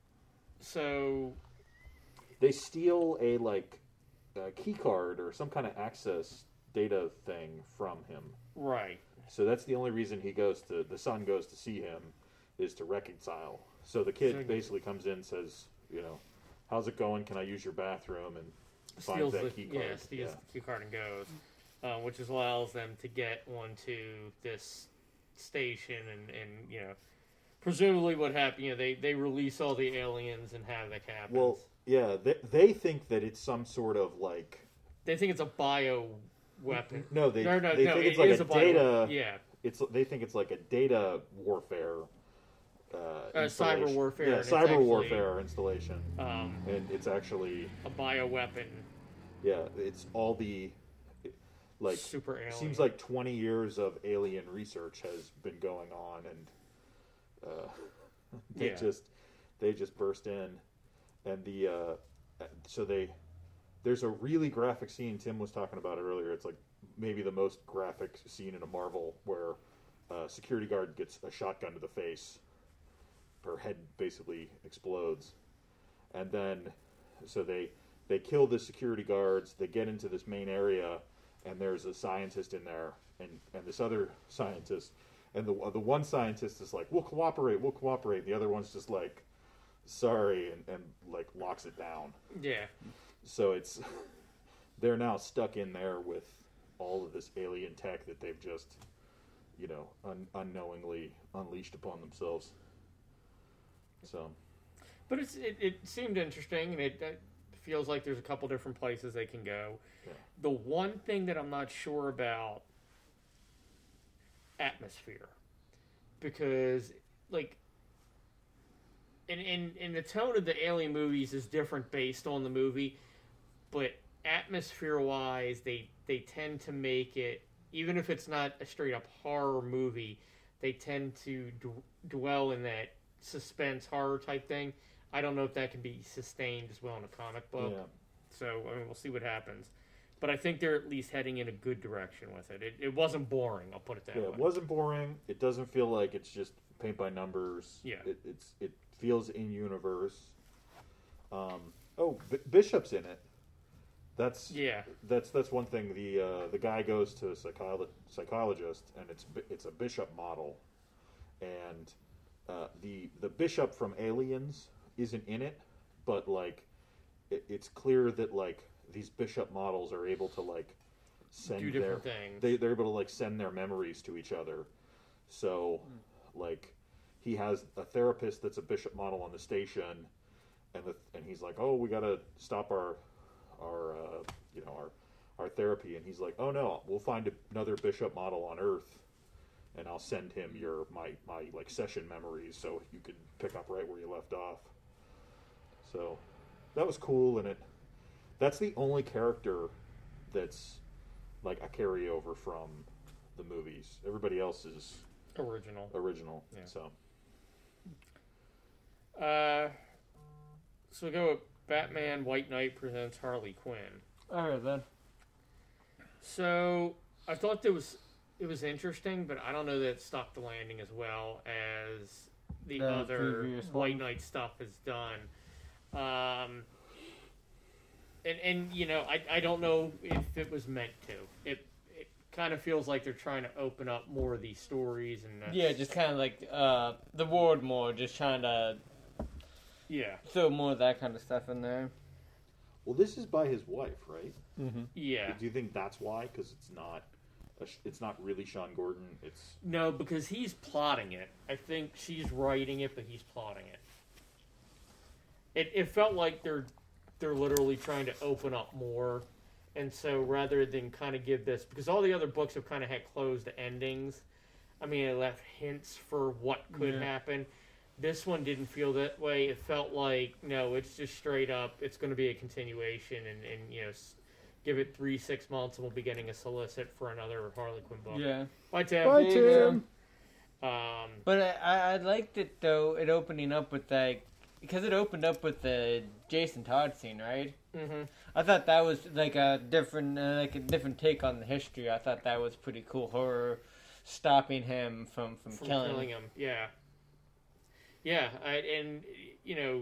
so They steal a like a key card or some kind of access data thing from him. right, So that's the only reason he goes to the son goes to see him is to reconcile. So the kid So he- basically comes in and says, you know, how's it going? Can I use your bathroom? And steals finds that the key card. yeah steals Yeah. the key card and goes, uh, which is allows them to get onto this station and and you know. Presumably, what happened? You know, they, they release all the aliens and havoc happens. Well, yeah, they, they think that it's some sort of like they think it's a bio weapon. no, they no, no, they no, think it it's like is a, a bio- data. Yeah, It's they think it's like a data warfare. Uh, Uh, cyber installation. warfare, Yeah, and it's cyber actually- warfare installation, um, and it's actually a bio weapon, yeah, it's all the like super alien. seems like twenty years of alien research has been going on, and uh, they Yeah. just they just burst in, and the uh, so they there's a really graphic scene. Tim was talking about it earlier. It's like maybe the most graphic scene in a Marvel where a security guard gets a shotgun to the face, her head basically explodes, and then so they they kill the security guards. They get into this main area, and there's a scientist in there, and, and this other scientist, and the the one scientist is like, "We'll cooperate, we'll cooperate." The other one's just like, "Sorry," and, and like locks it down. yeah, So it's they're now stuck in there with all of this alien tech that they've just, you know, un- unknowingly unleashed upon themselves. So but it's it, it seemed interesting, and it, it feels like there's a couple different places they can go. Yeah. The one thing that I'm not sure about atmosphere, because like. And, and, and the tone of the Alien movies is different based on the movie, but atmosphere-wise, they they tend to make it, even if it's not a straight-up horror movie, they tend to d- dwell in that suspense horror type thing. I don't know if that can be sustained as well in a comic book, yeah, so I mean, we'll see what happens. But I think they're at least heading in a good direction with it. It, it wasn't boring, I'll put it that yeah, way. it wasn't boring. It doesn't feel like it's just paint by numbers. Yeah. it, it's it feels in universe. Um, oh, B- Bishop's in it. That's Yeah. That's that's one thing. The uh, the guy goes to a psycholo- psychologist, and it's bi- it's a Bishop model, and uh, the the Bishop from Aliens isn't in it, but like it, it's clear that like these Bishop models are able to like send Do their different things. they they're able to like send their memories to each other. So like he has a therapist that's a Bishop model on the station, and the, and he's like, oh, we gotta stop our our uh, you know our our therapy, and he's like, oh no, we'll find another Bishop model on Earth, and I'll send him your my my like session memories so you can pick up right where you left off. So that was cool, and it that's the only character that's like a carryover from the movies. Everybody else is Original. original. Yeah. So Uh, so we go with Batman White Knight presents Harley Quinn. I heard that. So I thought that was it was interesting, but I don't know that it stuck the landing as well as the The other previous White one. Knight stuff has done. Um, and and you know I I don't know if it was meant to. It it kind of feels like they're trying to open up more of these stories and that's, Yeah, just kind of like uh, the ward more, just trying to yeah throw more of that kind of stuff in there. well, this is by his wife, right? Mm-hmm. yeah. Do you think that's why? Because it's not a, sh- it's not really Sean Gordon. It's No, because he's plotting it. I think she's writing it, but he's plotting it. It it felt like they're they're literally trying to open up more, and so rather than kind of give this, because all the other books have kind of had closed endings. I mean, it left hints for what could Yeah. happen. This one didn't feel that way. It felt like no, it's just straight up. It's going to be a continuation, and and you know. S- Give it three, six months, and we'll be getting a solicit for another Harley Quinn book. Yeah. Bye, Tim. Bye, There you Tim. Um, But I, I, I liked it though. It opening up with like because it opened up with the Jason Todd scene, right? mhm. I thought that was like a different, uh, like a different take on the history. I thought that was pretty cool. Her stopping him from from, from killing. killing him. Yeah, yeah, I, and you know,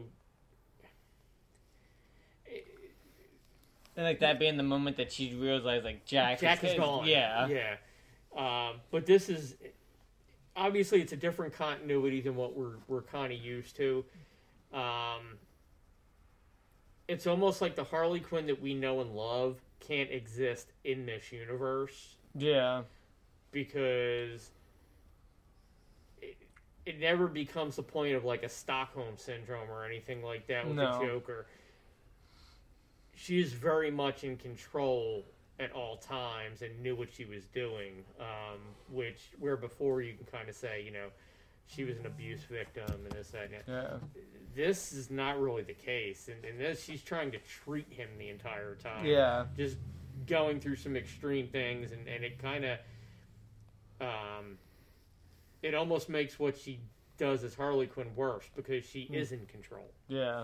And like that being the moment that she realized like Jack, Jack is gone. Yeah, yeah. Um, but this is obviously it's a different continuity than what we're we're kind of used to. Um, it's almost like the Harley Quinn that we know and love can't exist in this universe. yeah. Because it, it never becomes the point of like a Stockholm syndrome or anything like that with No. the Joker. She's very much in control at all times and knew what she was doing, um, which where before you can kind of say, you know, she was an abuse victim and this, that, and that. Yeah. This is not really the case. And, and this, she's trying to treat him the entire time. Yeah. Just going through some extreme things, and, and it kind of, um, it almost makes what she does as Harley Quinn worse because she Mm. is in control. Yeah.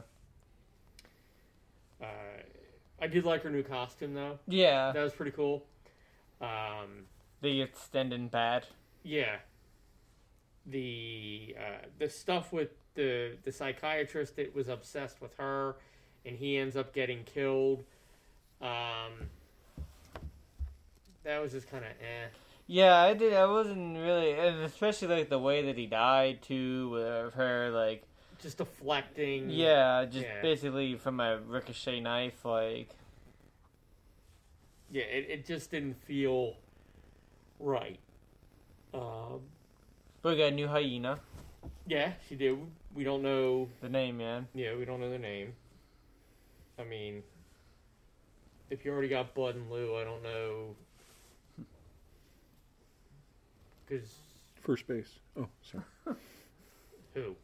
Uh, I did like her new costume though. Yeah. That was pretty cool. Um, The extending bat. yeah. The uh, the stuff with the the psychiatrist that was obsessed with her, and he ends up getting killed. Um, that was just kind of eh. Yeah, I did. I wasn't really, and especially like the way that he died too, with her like. Just deflecting. Yeah, just Yeah. basically from a ricochet knife, like. Yeah, it, it just didn't feel right. Um, But we got a new hyena. yeah, she did. We don't know. The name, man. Yeah, we don't know the name. I mean, if you already got Bud and Lou, I don't know. Because First base. Oh, sorry. who?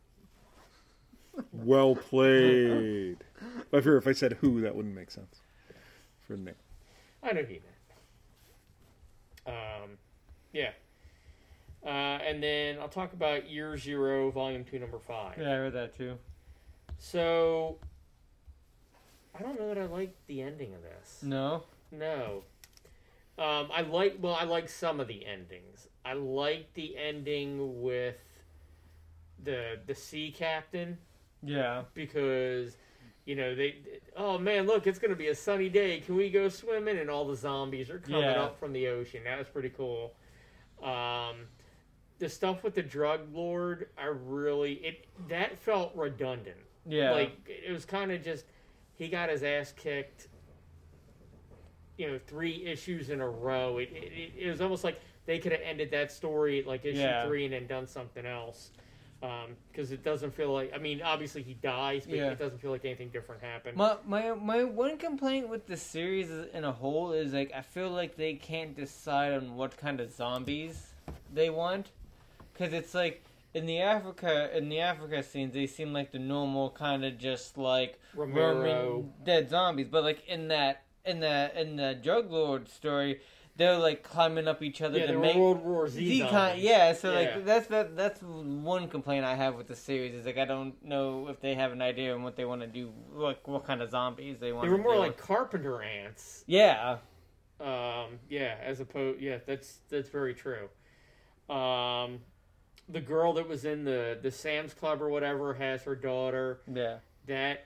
Well played. I fear if I said who, that wouldn't make sense for the name. I know he meant. Um, yeah. Uh, and then I'll talk about Year Zero, Volume Two, Number Five. Yeah, I heard that too. So, I don't know that I like the ending of this. No. No. Um, I like, well, I like some of the endings. I like the ending with the the sea captain Yeah. because, you know, they, oh man, look, it's going to be a sunny day. Can we go swimming? And all the zombies are coming Yeah. up from the ocean. That was pretty cool. Um, the stuff with the drug lord, I really, it that felt redundant. Yeah. Like, it was kind of just, he got his ass kicked, you know, three issues in a row. It it, it was almost like they could have ended that story at, like, issue Yeah. three and then done something else. Because um, it doesn't feel like, I mean, obviously he dies, but Yeah. it doesn't feel like anything different happened. My my my one complaint with the series is- in a whole is like I feel like they can't decide on what kind of zombies they want, because it's like in the Africa in the Africa scenes they seem like the normal kind of just like Romero. roaming dead zombies, but like in that in the in the drug lord story. They're like climbing up each other Yeah, to they were make World War Z Z zombies. kind. Yeah, so Yeah. like that's that that's one complaint I have with the series is like I don't know if they have an idea on what they want to do, like what kind of zombies they want. They were to more do. like carpenter ants. yeah, Um, yeah, as opposed, yeah, that's that's very true. Um, the girl that was in the the Sam's Club or whatever has her daughter. yeah. That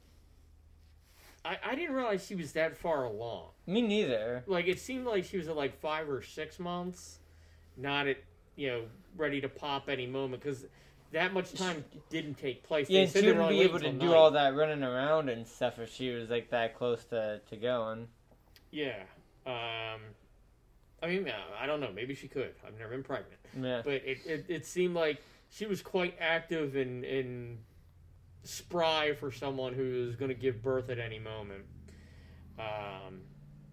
I I didn't realize she was that far along. Me neither. Like it seemed like she was at like five or six months, not at you know ready to pop any moment because that much time didn't take place. Yeah, They and said she they were wouldn't only be waiting able to till do night. all that running around and stuff if she was like that close to to going. Yeah. Um, I mean, uh, I don't know. Maybe she could. I've never been pregnant. Yeah, But it, it, it seemed like she was quite active and, and spry for someone who is going to give birth at any moment. Um,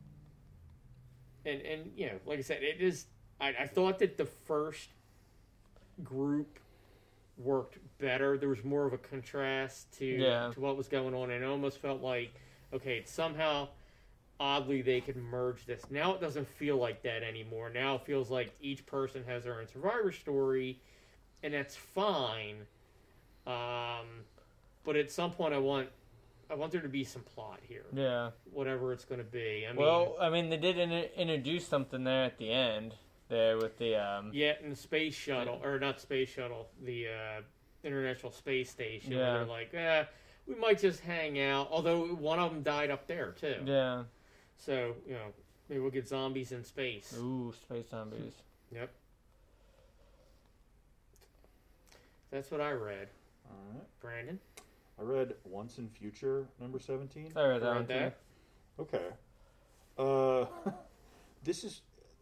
and, and, you know, like I said, it is. I, I thought that the first group worked better. There was more of a contrast to, Yeah. to what was going on. And it almost felt like, okay, somehow oddly they could merge this. Now it doesn't feel like that anymore. Now it feels like each person has their own survivor story, and that's fine. Um, but at some point, I want I want there to be some plot here, yeah. whatever it's going to be. I mean, Well, I mean, they did in- introduce something there at the end there with the um. yeah, and the space shuttle, or not space shuttle, the uh, International Space Station. Yeah. Where they're like, eh, we might just hang out. Although one of them died up there too. Yeah. So you know, maybe we'll get zombies in space. Ooh, space zombies. Yep. That's what I read. All right. Brandon? I read Once in Future number seventeen. I read that Read one too. that? Okay. Uh, this is.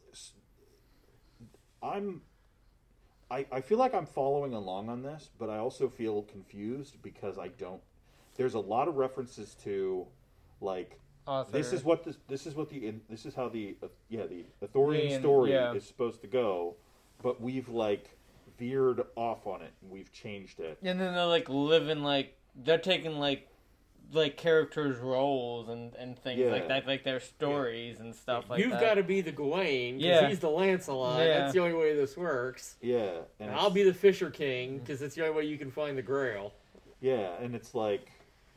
I'm. I, I feel like I'm following along on this, but I also feel confused because I don't. There's a lot of references to, like, Author. this is what this this is what the in, this is how the uh, yeah the Arthurian Yeah, and- story yeah. is supposed to go, but we've like veered off on it and we've changed it. And then they're like living like they're taking like like characters' roles and, and things Yeah. like that, like their stories and stuff like You've that. got to be the Gawain, because Yeah. he's the Lancelot. Yeah. That's the only way this works. Yeah, and And I'll it's- be the Fisher King, because that's the only way you can find the Grail. yeah, and it's like,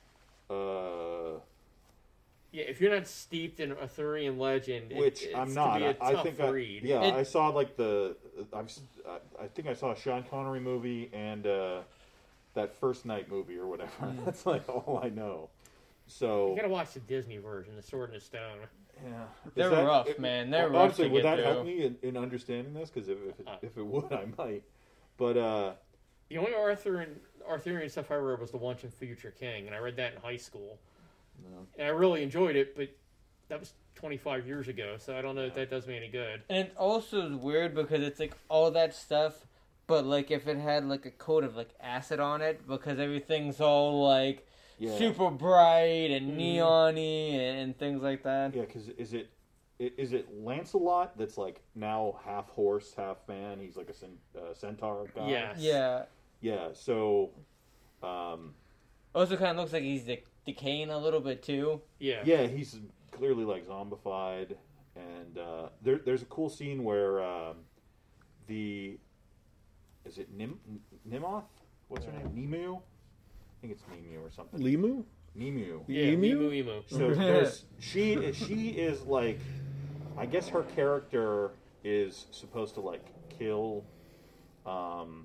uh, Yeah, if you're not steeped in Arthurian legend, it- which it's I'm to not. be a I, I tough think I, read. yeah, It- I saw like the I've s- I, I think I saw a Sean Connery movie and uh, that First Night movie or whatever. That's like all I know. So You gotta watch the Disney version, The Sword and the Stone. yeah, Is They're that- rough, it- man. They're well, rough honestly, to would get that help through. me in, in understanding this? Because if if it, Uh. if it would, I might. But uh, The only Arthurian, Arthurian stuff I read was The Once and Future King, and I read that in high school. no. And I really enjoyed it, but that was twenty-five years ago, so I don't know if that does me any good. And it also is weird because it's like all that stuff, but like if it had like a coat of like acid on it, because everything's all like Yeah. super bright and Mhm. neon-y and, and things like that. Yeah, because is it i- is it Lancelot that's like now half horse, half man? He's like a cen- uh, centaur guy. Yes. Yeah. Yeah. So, um, Also, kind of looks like he's de- decaying a little bit too. Yeah. yeah, he's clearly like zombified, and uh, there, there's a cool scene where um, the is it Nim Nimoth? What's her name? Nemu? I think it's Nemu or something. Limu? Nemu. Yeah, Emu? emu, emu. So there's she she is like, I guess her character is supposed to like kill. Um,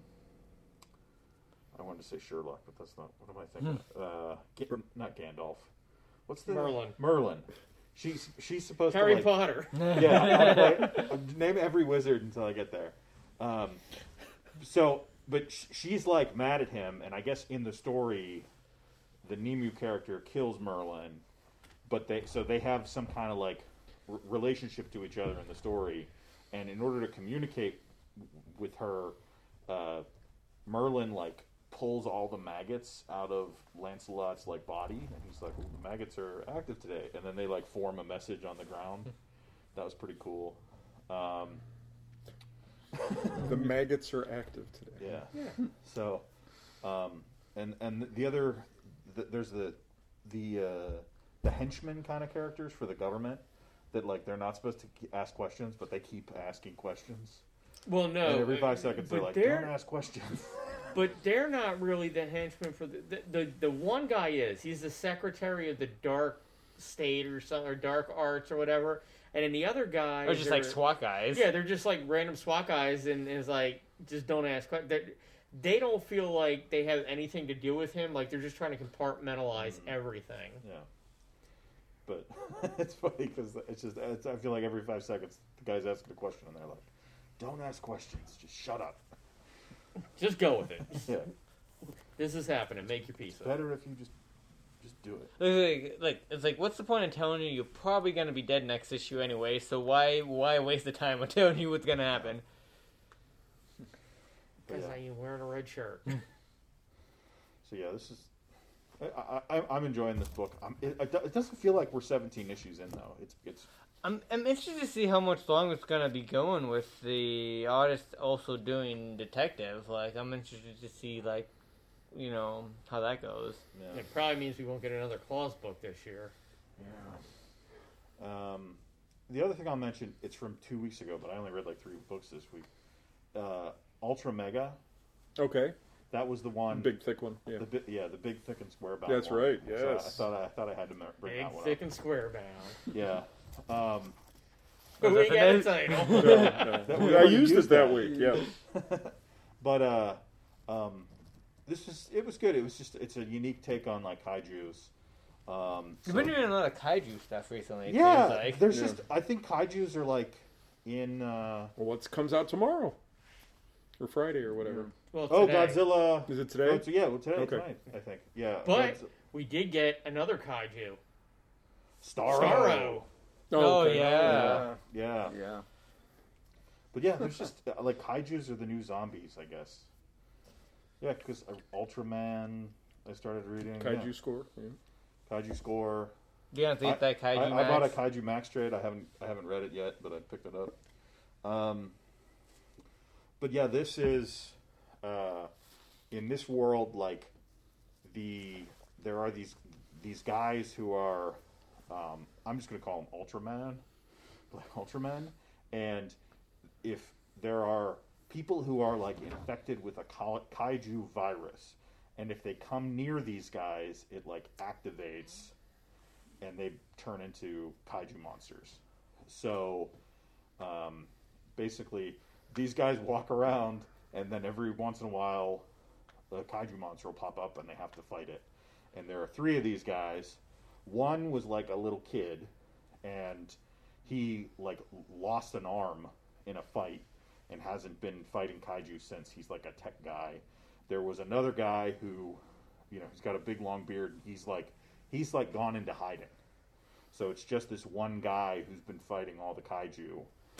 I wanted to say Sherlock, but that's not. What am I thinking? uh, Ga- not Gandalf. What's the Merlin. Merlin. She's she's supposed Harry to like, Potter. yeah. I'll play- I'll name every wizard until I get there. Um, so, but sh- she's like mad at him, and I guess in the story, the Nemu character kills Merlin, but they so they have some kind of like r- relationship to each other in the story, and in order to communicate w- with her, uh, Merlin like pulls all the maggots out of Lancelot's like body, and he's like, well, the maggots are active today, and then they like form a message on the ground. That was pretty cool. Um, The maggots are active today. Yeah. So, um, and and the other, the, there's the the uh, the henchmen kind of characters for the government that like they're not supposed to ask questions, but they keep asking questions. Well, no. And every five seconds they're but like, they're- "Don't ask questions." But they're not really the henchmen for the the, the the one guy is. He's the secretary of the Dark State or some or Dark Arts or whatever. And then the other guys Or just are- like SWAT guys. Yeah, they're just like random SWAT guys, and, and it's like just don't ask questions. They don't feel like they have anything to do with him. Like they're just trying to compartmentalize everything. Yeah. But it's funny because it's just it's, I feel like every five seconds the guy's asking a question and they're like, "Don't ask questions, just shut up." Just go with it. Yeah. This is happening. Make your peace. with it. Better if you just just do it. Like, like it's like, what's the point in telling you you're probably gonna be dead next issue anyway? So why why waste the time on telling you what's gonna happen? Because Yeah. I ain't wearing a red shirt. So yeah, this is. I, I, I'm enjoying this book. I'm, it, it doesn't feel like we're seventeen issues in though. It's it's I'm I'm interested to see how much longer it's gonna be going with the artist also doing detective. Like, I'm interested to see like, you know, how that goes. yeah. It probably means we won't get another Claus book this year. Yeah. Um, the other thing I'll mention, it's from two weeks ago, but I only read like three books this week. Uh, Ultra Mega. Okay. That was the one. Big thick one. Yeah. The bi- yeah, the big, thick and square bound. That's one. right, So I- I yes. thought I, I thought I had to mer- bring Big, that one thick, up. and square bound. Yeah. Um, But Was we that got a the title. No, no. That we I already used it used that that. week. Yeah. but uh, um, this was it was good. It was just it's a unique take on like kaiju's. Um, You've so- been doing a lot of kaiju stuff recently. It yeah, seems like. there's Yeah. just I think kaiju's are like in. Uh, Well, what comes out tomorrow? Or Friday or whatever. Well, oh, today. Godzilla. Is it Oh, today? it's- yeah, well, today, Okay. tonight, I think. Yeah. But Godzi- we did get another kaiju. Starro. Starro. Oh, okay. yeah. Yeah. Yeah. But yeah, there's just uh, like kaiju's are the new zombies, I guess. Yeah, because uh, Ultraman, I started reading. Kaiju yeah. score. Yeah. Kaiju Score. Do you have to I, get that kaiju I, I Max? bought a Kaiju Max trade. I haven't I haven't read it yet, but I picked it up. Um, but yeah, this is uh, in this world like the there are these these guys who are um, I'm just going to call them Ultraman, like Ultraman, and if there are people who are like infected with a ka- kaiju virus, and if they come near these guys, it like activates, and they turn into kaiju monsters. So, um, basically, these guys walk around, and then every once in a while, a kaiju monster will pop up, and they have to fight it. And there are three of these guys. One was like a little kid, and he like lost an arm in a fight and hasn't been fighting kaiju since. He's like a tech guy. There was another guy who, you know, he's got a big long beard. He's like, he's like gone into hiding. So it's just this one guy who's been fighting all the kaiju,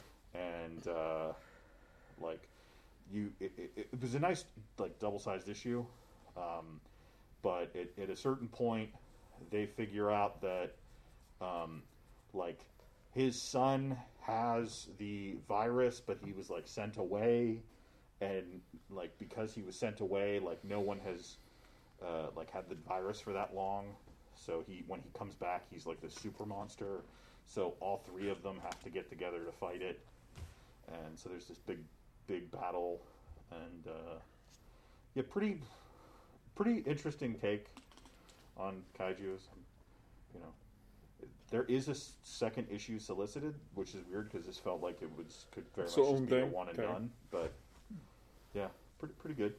and uh, like, you, it, it, it was a nice like double-sized issue, um, but it, at a certain point, they figure out that, um, like, his son has the virus, but he was like sent away, and like because he was sent away, like no one has uh, like had the virus for that long. So he when he comes back, he's like this super monster. So all three of them have to get together to fight it, and so there's this big big battle, and uh, yeah, pretty pretty interesting take on kaijus. You know. There is a s- second issue solicited, which is weird because this felt like it was could very Its much own just be a thing? one and Okay. done. But yeah, pretty pretty good.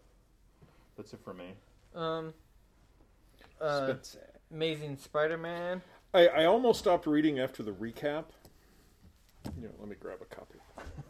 That's it for me. Um, uh, Spencer. Amazing Spider-Man. I, I almost stopped reading after the recap. You know, let me grab a copy.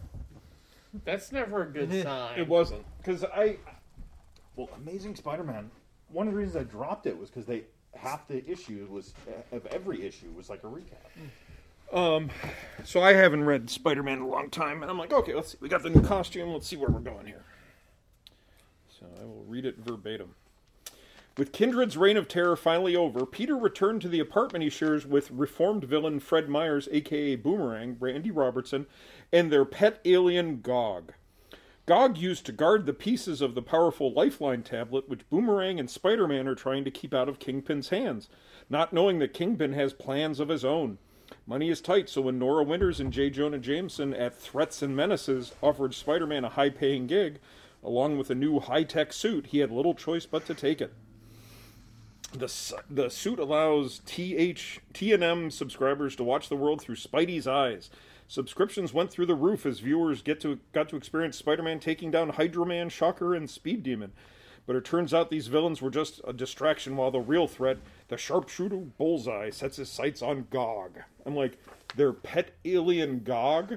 That's never a good sign. It wasn't because I Well, Amazing Spider-Man. One of the reasons I dropped it was because they half the issue was of every issue was like a recap. Um, so I haven't read Spider-Man in a long time, and I'm like, okay, let's see. We got the new costume. Let's see where we're going here. So I will read it verbatim. With Kindred's reign of terror finally over, Peter returned to the apartment he shares with reformed villain Fred Myers, aka Boomerang, Randy Robertson, and their pet alien Gog. Gog used to guard the pieces of the powerful Lifeline tablet which Boomerang and Spider-Man are trying to keep out of Kingpin's hands, not knowing that Kingpin has plans of his own. Money is tight, so when Nora Winters and J. Jonah Jameson at Threats and Menaces offered Spider-Man a high-paying gig, along with a new high-tech suit, he had little choice but to take it. The, the suit allows T H, T and M subscribers to watch the world through Spidey's eyes. Subscriptions went through the roof as viewers get to got to experience Spider-Man taking down Hydro Man, Shocker, and Speed Demon. But it turns out these villains were just a distraction while the real threat, the sharpshooter Bullseye, sets his sights on Gog. I'm like, their pet alien Gog?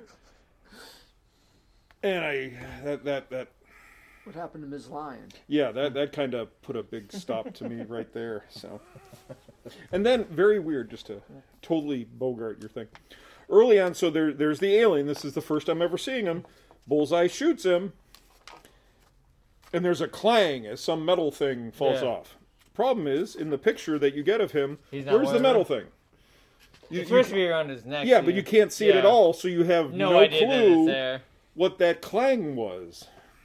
And I, that, that, that, What happened to Miz Lion? yeah, that, that kind of put a big stop to me right there, so. And then, very weird, just to totally bogart your thing. Early on, so there, there's the alien. This is the first time ever seeing him. Bullseye shoots him. And there's a clang as some metal thing falls Yeah. off. Problem is, in the picture that you get of him, He's not where's the wearing metal one? thing? You, It's you supposed to ca- be around his neck. yeah, too. but you can't see it at Yeah. all, so you have No, no, idea that it's clue there. what that clang was.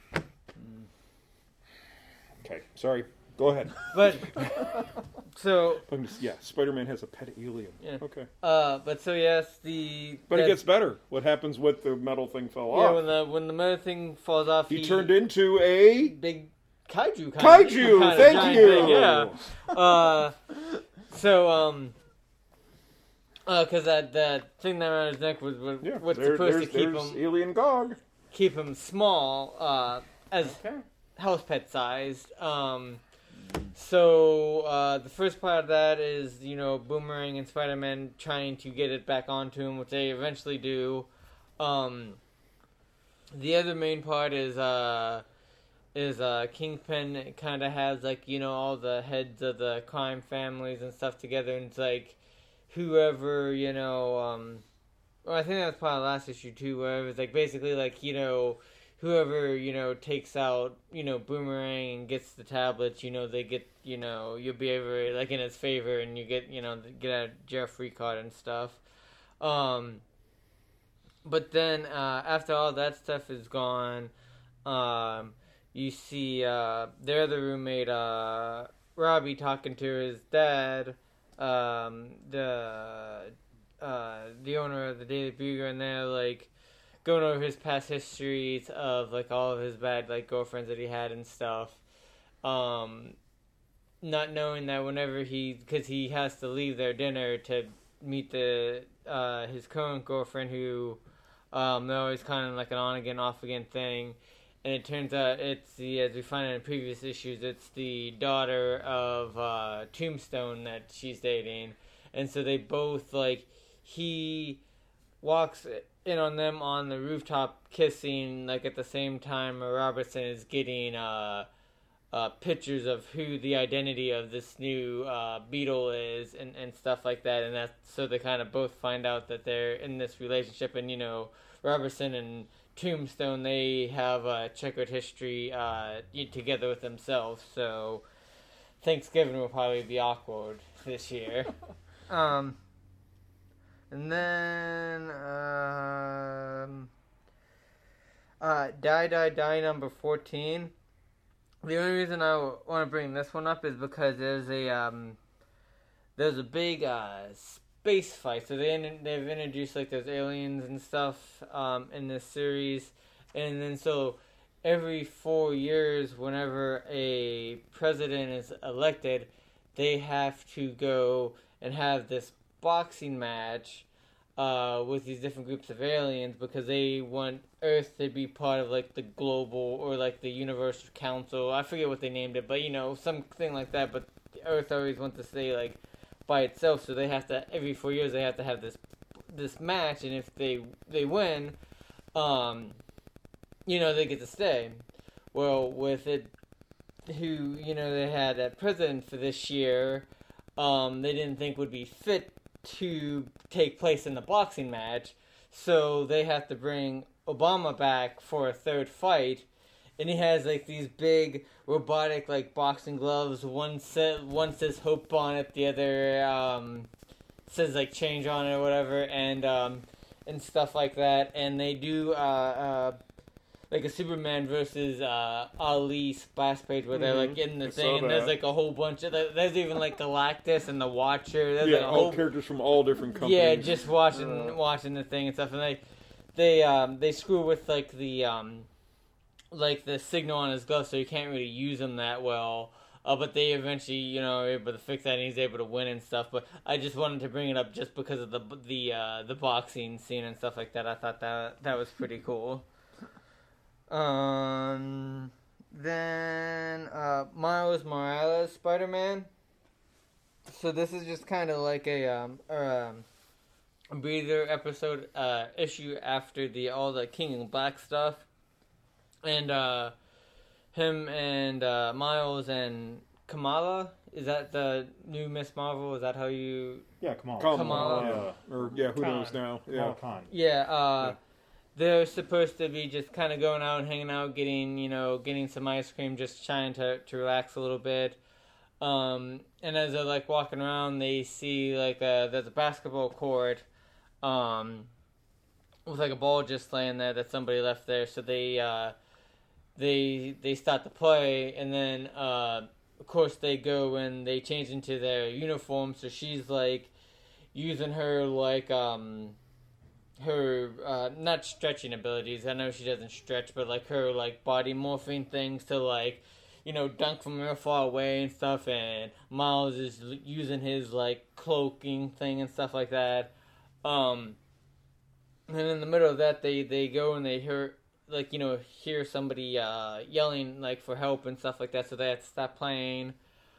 Okay, sorry. Go ahead. But so I'm just, yeah, Spider-Man has a pet alien. Yeah. Okay. uh, but so yes, the But that- it gets better. What happens with the metal thing fell yeah off? when the when the metal thing falls off, he, turned into a big kaiju. Kind kaiju. Of, kind of Thank giant you. thing, yeah. Uh, so um, uh, cause that that thing that around his neck was was, Yeah, was there- supposed to there's, keep there's him alien Gog. keep him small, uh, as Okay. house pet sized. Um, so uh, the first part of that is, you know, Boomerang and Spider-Man trying to get it back onto him, which they eventually do. Um, the other main part is uh, is uh, Kingpin kind of has, like, you know, all the heads of the crime families and stuff together, and it's like whoever, you know, um, well, I think that was part of the last issue too, where it was like basically like, you know, whoever, you know, takes out, you know, Boomerang and gets the tablets, you know, they get, you know, you'll be able, like, in his favor, and you get, you know, get a Jeffrey card and stuff. Um, but then, uh, after all that stuff is gone, um, you see, uh, their other roommate, uh, Robbie talking to his dad, um, the, uh, the owner of the Daily Bugle, and they're, like, going over his past histories of, like, all of his bad, like, girlfriends that he had and stuff. Um, not knowing that whenever he, because he has to leave their dinner to meet the, uh, his current girlfriend who, um, they're always kind of like an on-again, off-again thing. And it turns out it's the, as we find out in previous issues, it's the daughter of, uh, Tombstone that she's dating. And so they both, like, he walks in on them on the rooftop kissing, like, at the same time Robertson is getting uh, uh, pictures of who the identity of this new uh, Beetle is and, and stuff like that. And that's, so they kind of both find out that they're in this relationship. And, you know, Robertson and Tombstone, they have a checkered history uh, together with themselves. So Thanksgiving will probably be awkward this year. um... And then, um, uh, Die, Die, Die number fourteen. The only reason I w- want to bring this one up is because there's a, um, there's a big, uh, space fight. So they in- they've introduced, like, those aliens and stuff, um, in this series. And then so every four years, whenever a president is elected, they have to go and have this boxing match uh, with these different groups of aliens because they want Earth to be part of, like, the global or, like, the Universal Council. I forget what they named it, but, you know, something like that. But Earth always wants to stay, like, by itself, so they have to, every four years, they have to have this this match, and if they they win, um, you know, they get to stay. Well, with it, who, you know, they had a president for this year, um, they didn't think would be fit to take place in the boxing match, so they have to bring Obama back for a third fight, and he has like these big robotic like boxing gloves. One set, one says Hope on it, the other um, says like Change on it or whatever, and um, and stuff like that. And they do uh, uh, like a Superman versus uh, Ali splash page where they're like in the I thing, saw and there's that. like a whole bunch of there's even like Galactus and the Watcher. There's Yeah, like a all whole characters from all different companies. yeah, just watching Uh. watching the thing and stuff, and they they um they screw with like the um like the signal on his glove, so you can't really use them that well. Uh, but they eventually, you know, are able to fix that, and he's able to win and stuff. But I just wanted to bring it up just because of the the uh, the boxing scene and stuff like that. I thought that that was pretty cool. Um, then uh, Miles Morales Spider-Man. So this is just kind of like a um, um a breather episode uh issue after the all the King in Black stuff, and uh him and uh Miles and Kamala, is that the new Miss Marvel? Is that how you? Yeah, come on. Kamala. Kamala. Yeah. Or yeah, who Khan. knows now? Yeah. Kamala Khan. Yeah, uh, Yeah. they're supposed to be just kind of going out and hanging out, getting you know, getting some ice cream, just trying to to relax a little bit. Um, and as they're like walking around, they see like a, there's a basketball court, um, with like a ball just laying there that somebody left there. So they uh, they they start to play, and then uh, of course they go and they change into their uniform. So she's like using her like um her uh, not stretching abilities. I know she doesn't stretch, but like her like body morphing things to like, you know, dunk from real far away and stuff, and Miles is l- using his, like, cloaking thing and stuff like that. Um, and in the middle of that, they, they go and they hear, like, you know, hear somebody uh, yelling, like, for help and stuff like that, so they have to stop playing.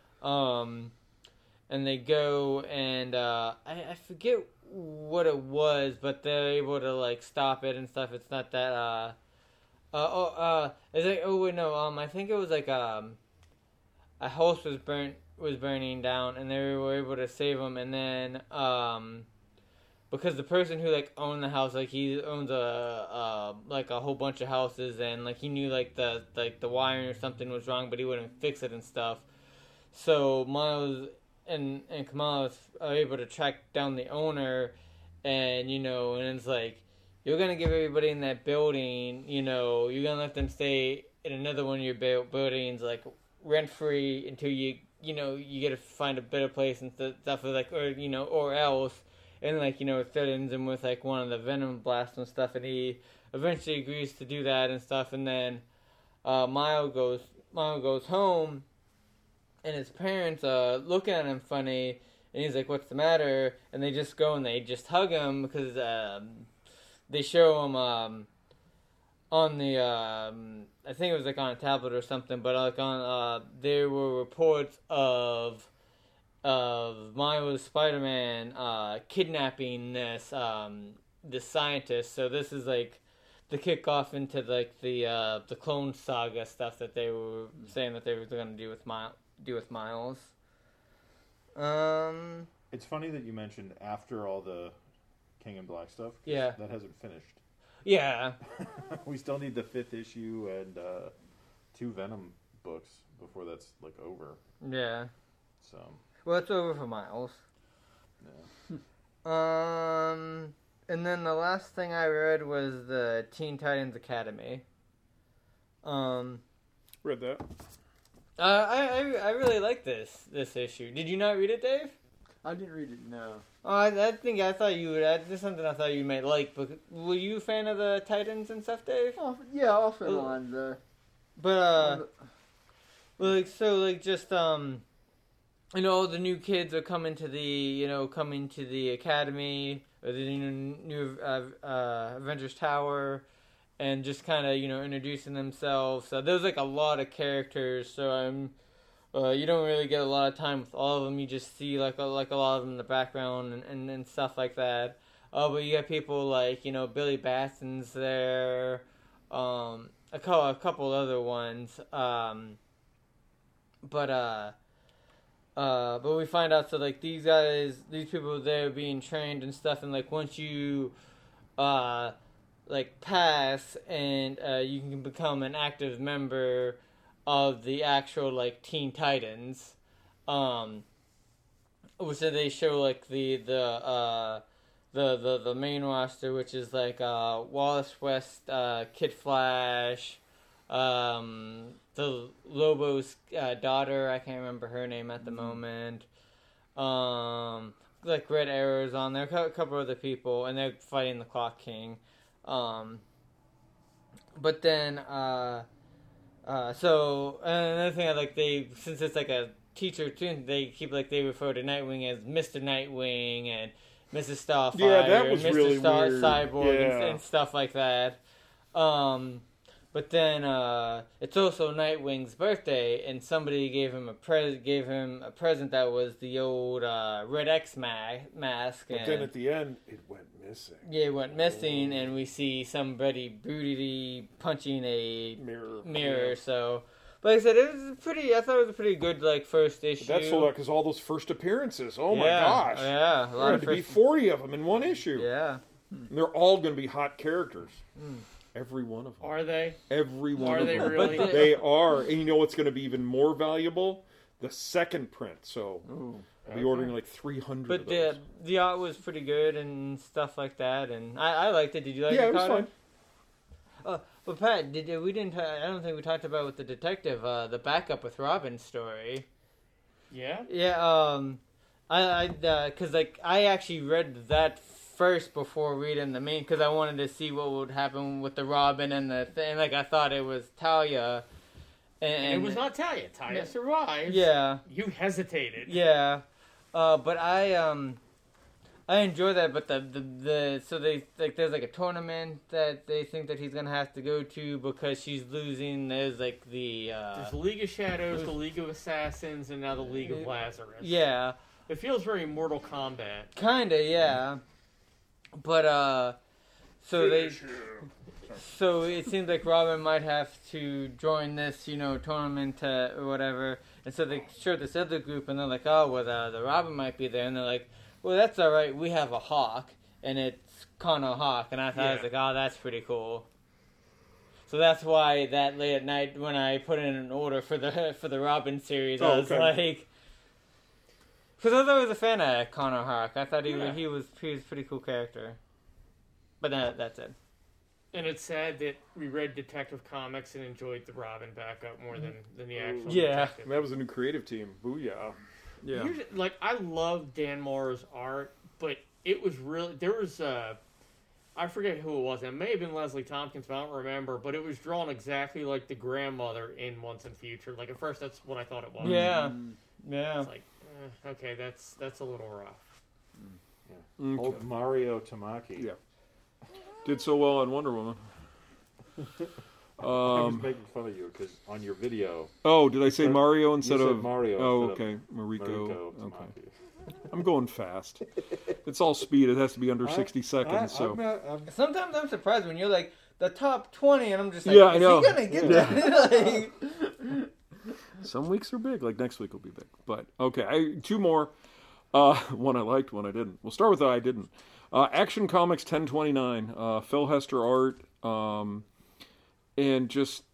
Um, and they go and, uh, I, I forget what it was, but they're able to, like, stop it and stuff. It's not that, uh... Uh, oh, uh, is it, oh, wait, no, um, I think it was, like, um, a house was burnt, was burning down, and they were able to save them, and then, um, because the person who, like, owned the house, like, he owns a, uh, like, a whole bunch of houses, and, like, he knew, like, the, like, the wiring or something was wrong, but he wouldn't fix it and stuff, so Miles and, and Kamala are able to track down the owner, and, you know, and it's, like, you're going to give everybody in that building, you know, you're going to let them stay in another one of your bu- buildings, like, rent-free until you, you know, you get to find a better place and st- stuff, like, or, you know, or else. And, like, you know, it threatens him with, like, one of the Venom blasts and stuff, and he eventually agrees to do that and stuff, and then uh, Miles goes, Miles goes home, and his parents uh, look at him funny, and he's like, what's the matter? And they just go and they just hug him because, um... they show him um, on the, um, I think it was like on a tablet or something, but like on, uh, there were reports of, of Miles Spider-Man, uh, kidnapping this, um, this scientist. So this is like the kickoff into like the, uh, the Clone Saga stuff that they were saying that they were going to do with Miles, do with Miles. Um, It's funny that you mentioned after all the King in Black stuff. 'Cause Yeah. That hasn't finished. yeah. We still need the fifth issue and uh, two Venom books before that's like over. Yeah. So Well, it's over for Miles. yeah. Um, and then the last thing I read was the Teen Titans Academy. Um, Read that. uh, I, I I really like this this issue. Did you not read it, Dave? I didn't read it, no. Oh, I, I think I thought you would. That's just something I thought you might like. But were you a fan of the Titans and stuff, Dave? Off, yeah, off and Well, on. The, But uh, well, like so, like just um, you know, the new kids are coming to the you know coming to the academy or the new new uh, uh, Avengers Tower, and just kind of you know introducing themselves. So there's like a lot of characters. So I'm. Uh, you don't really get a lot of time with all of them. You just see like a, like a lot of them in the background and, and, and stuff like that. Uh, but you get people like you know Billy Batson's there, um, a couple a couple other ones. Um, but uh, uh, but we find out so like these guys, these people they're being trained and stuff, and like once you uh like pass, and uh, you can become an active member of the actual like Teen Titans. Um, so they show like the the uh, the the the main roster, which is like uh, Wallace West, uh, Kid Flash, um, the Lobo's uh, daughter. I can't remember her name at the moment. Um, like Red Arrow's on there, a couple other people, and they're fighting the Clock King. Um, but then, uh, uh, so another thing I like, they since it's like a teacher too, they keep like they refer to Nightwing as Mister Nightwing and Missus Starfire, Yeah, that was and Mister really Star weird. Cyborg and, Yeah. and stuff like that. Um, but then uh, it's also Nightwing's birthday, and somebody gave him a pre- gave him a present that was the old uh, Red X ma- mask. But and then at the end, it went missing. yeah, it went missing, and we see somebody brutally punching a Mirror. mirror. Yeah. So, but like I said, it was a pretty. I thought it was a pretty good like first issue. But that's sold out because all those first appearances. Oh my Yeah, gosh. Yeah, a There lot had of to be first. forty of them in one issue. Yeah. And they're all going to be hot characters. Every one of them. Are they? Every one Are of they them. really? But the- They are. And you know what's going to be even more valuable? The second print. So I'll be ordering like three hundred But of the those. the art was pretty good and stuff like that, and I, I liked it. Did you like Yeah, it? it was Carter? fine. Oh, but Pat, did we didn't? I don't think we talked about with the detective, uh, the backup with Robin's story. Yeah. Yeah, um, I, I, uh 'cause like I actually read that first before reading the main, because I wanted to see what would happen with the Robin and the thing. Like I thought it was Talia, and, And it was not Talia. Talia survives. Yeah, You hesitated. yeah, uh, but I um. I enjoy that, but the, the the so they like there's like a tournament that they think that he's gonna have to go to because she's losing. There's like the uh, There's the League of Shadows, the League of Assassins, and now the League of Lazarus. yeah, It feels very Mortal Kombat. kinda yeah, but uh, so they so it seems like Robin might have to join this you know tournament uh, or whatever, and so they show this other group and they're like, oh well the, the Robin might be there, and they're like, well, that's all right. We have a Hawk, and it's Connor Hawk, and I thought I was Yeah. like, oh, that's pretty cool. So that's why that late at night when I put in an order for the for the Robin series, I Oh, was okay. like, because I thought I was a fan of Connor Hawk. I thought he Yeah. was, he was he was a pretty cool character. But that, that's it. And it's sad that we read Detective Comics and enjoyed the Robin backup more than, than the actual Yeah. Detective. And that was a new creative team. Booyah. Yeah. Here's, like, I love Dan Morrow's art, but it was really, there was, uh, I forget who it was. It may have been Leslie Tompkins, but I don't remember. But it was drawn exactly like the grandmother in Once and Future. Like, at first, that's what I thought it was. Yeah, yeah. It's like, eh, okay, that's that's a little rough. Okay. Old Mario Tamaki. Yeah. Did so well on Wonder Woman. I was Um, making fun of you because on your video, oh, did I say said- Mario instead said of Mario Oh, instead okay, Mariko. Mariko Okay, Tamaki. I'm going fast. It's all speed. It has to be under I- sixty seconds. I, so I'm not, I'm, Sometimes I'm surprised when you're like the top twenty, and I'm just like, Yeah, I is know. he gonna get that? Like, some weeks are big. Like next week will be big. But okay, I, two more. Uh, one I liked, one I didn't. We'll start with the I didn't. Uh, Action Comics ten twenty-nine. Uh, Phil Hester art, um, and just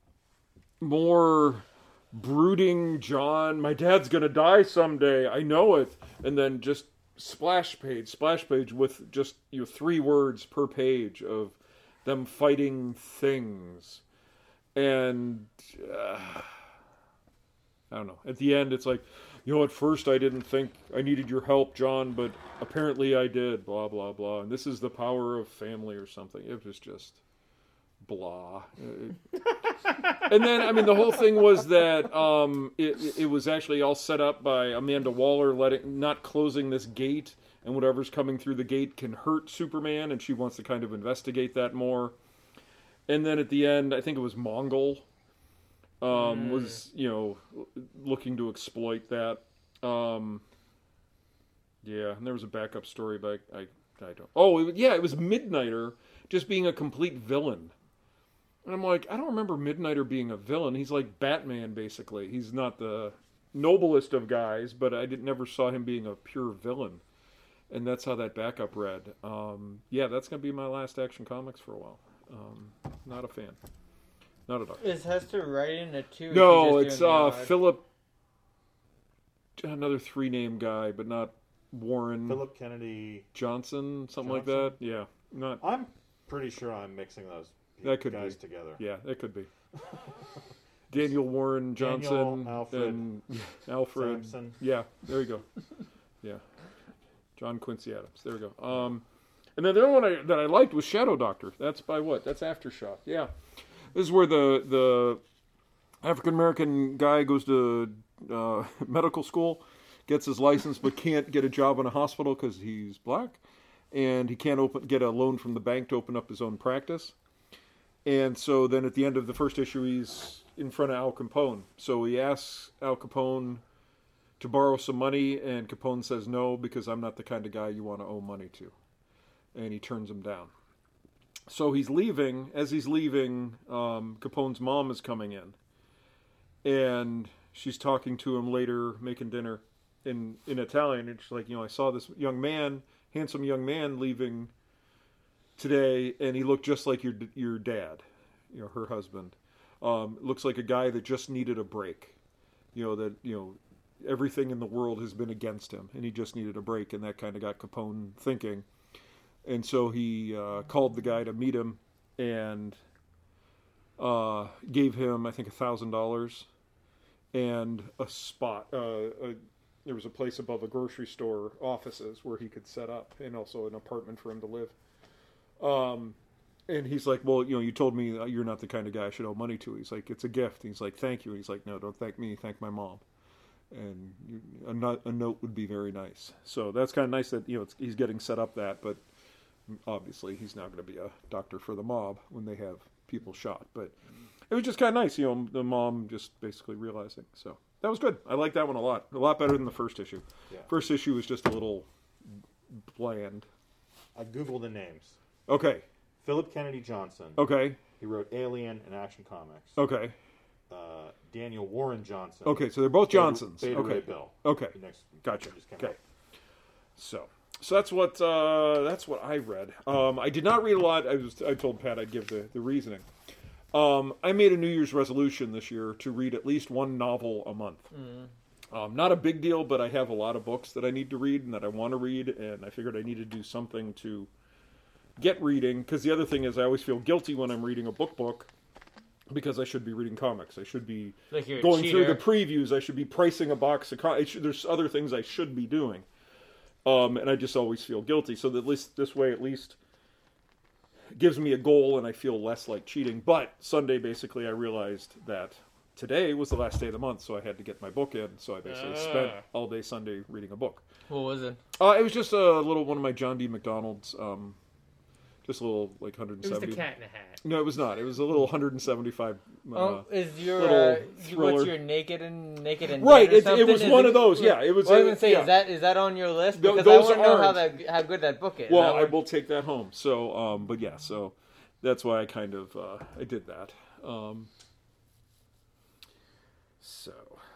more brooding John. My dad's gonna die someday. I know it. And then just splash page, splash page with just you know, three words per page of them fighting things. And uh, I don't know. At the end, it's like, you know, at first I didn't think I needed your help, John, but apparently I did, blah, blah, blah. And this is the power of family or something. It was just blah. And then, I mean, the whole thing was that um, it, it was actually all set up by Amanda Waller letting not closing this gate, and whatever's coming through the gate can hurt Superman, and she wants to kind of investigate that more. And then at the end, I think it was Mongol um, was, you know, looking to exploit that. Um, yeah, and there was a backup story, but I, I, I don't. Oh, it, yeah, it was Midnighter just being a complete villain. And I'm like, I don't remember Midnighter being a villain. He's like Batman, basically. He's not the noblest of guys, but I did, never saw him being a pure villain. and that's how that backup read. Um, yeah, that's going to be my last Action Comics for a while. Um, not a fan. Not at all. Is Hester writing it too? or No, is she it's just doing the uh, odd? Philip, another three-name guy, but not Warren Philip Kennedy. Johnson, something like Johnson? that. Yeah, not. I'm pretty sure I'm mixing those That could guys be. together. Yeah, that could be. Daniel Warren Johnson Daniel, Alfred, and Alfred. Sampson. Yeah, there you go. Yeah, John Quincy Adams. There we go. Um, and then the other one I, that I liked was Shadow Doctor. That's by what? That's Aftershock. Yeah, this is where the the African American guy goes to uh, medical school, gets his license, but can't get a job in a hospital because he's black, and he can't open get a loan from the bank to open up his own practice. And so then at the end of the first issue, he's in front of Al Capone. So he asks Al Capone to borrow some money, and Capone says no, because I'm not the kind of guy you want to owe money to. And he turns him down. So he's leaving. As he's leaving, um, Capone's mom is coming in. And she's talking to him later, making dinner in, in Italian. And she's like, you know, I saw this young man, handsome young man leaving today, and he looked just like your your dad, you know, her husband. Um, looks like a guy that just needed a break. You know, that, you know, everything in the world has been against him, and he just needed a break, and that kind of got Capone thinking. And so he uh, called the guy to meet him, and uh, gave him, I think, a thousand dollars and a spot. Uh, a, there was a place above a grocery store offices where he could set up, and also an apartment for him to live. Um, and he's like, well, you know, you told me you're not the kind of guy I should owe money to. He's like, it's a gift. He's like, thank you. He's like, no, don't thank me. Thank my mom. And you, a, note, a note would be very nice. So that's kind of nice that, you know, it's, he's getting set up that, but obviously he's not going to be a doctor for the mob when they have people shot. But it was just kind of nice, you know, the mom just basically realizing. So that was good. I like that one a lot. A lot better than the first issue. Yeah. First issue was just a little bland. I googled the names. Okay. Philip Kennedy Johnson. Okay. He wrote Alien and Action Comics. Okay. Uh, Daniel Warren Johnson. Okay, so they're both Beta- Johnsons. Beta okay. Ray Bill. Okay. The next Gotcha. just came Okay. out. So, so that's what uh, that's what I read. Um, I did not read a lot. I was I told Pat I'd give the the reasoning. Um, I made a New Year's resolution this year to read at least one novel a month. Mm. Um, not a big deal, but I have a lot of books that I need to read and that I want to read, and I figured I need to do something to get reading. Because the other thing is, I always feel guilty when I'm reading a book book. Because I should be reading comics. I should be Like you're a going through cheater. the previews. I should be pricing a box of comics. There's other things I should be doing. Um, and I just always feel guilty. So that at least this way, at least, gives me a goal and I feel less like cheating. But Sunday, basically, I realized that today was the last day of the month, so I had to get my book in. So I basically Ah. spent all day Sunday reading a book. What was it? Uh, it was just a little one of my John D. McDonald's, um, just a little, like, one It was seventy. the Cat in a Hat. No, it was not. It was a little one seventy-five. Uh, Oh, is your little uh, you- thriller. what's your naked and naked and Right, Dead or it- it something? was Is one of those, yeah, it was, Well, I was uh, gonna say, yeah. is that is that on your list? Th- Because those I want to know how aren't. that how good that book is. Well, That I one- will take that home. So, um, but yeah, so that's why I kind of uh, I did that. Um, so,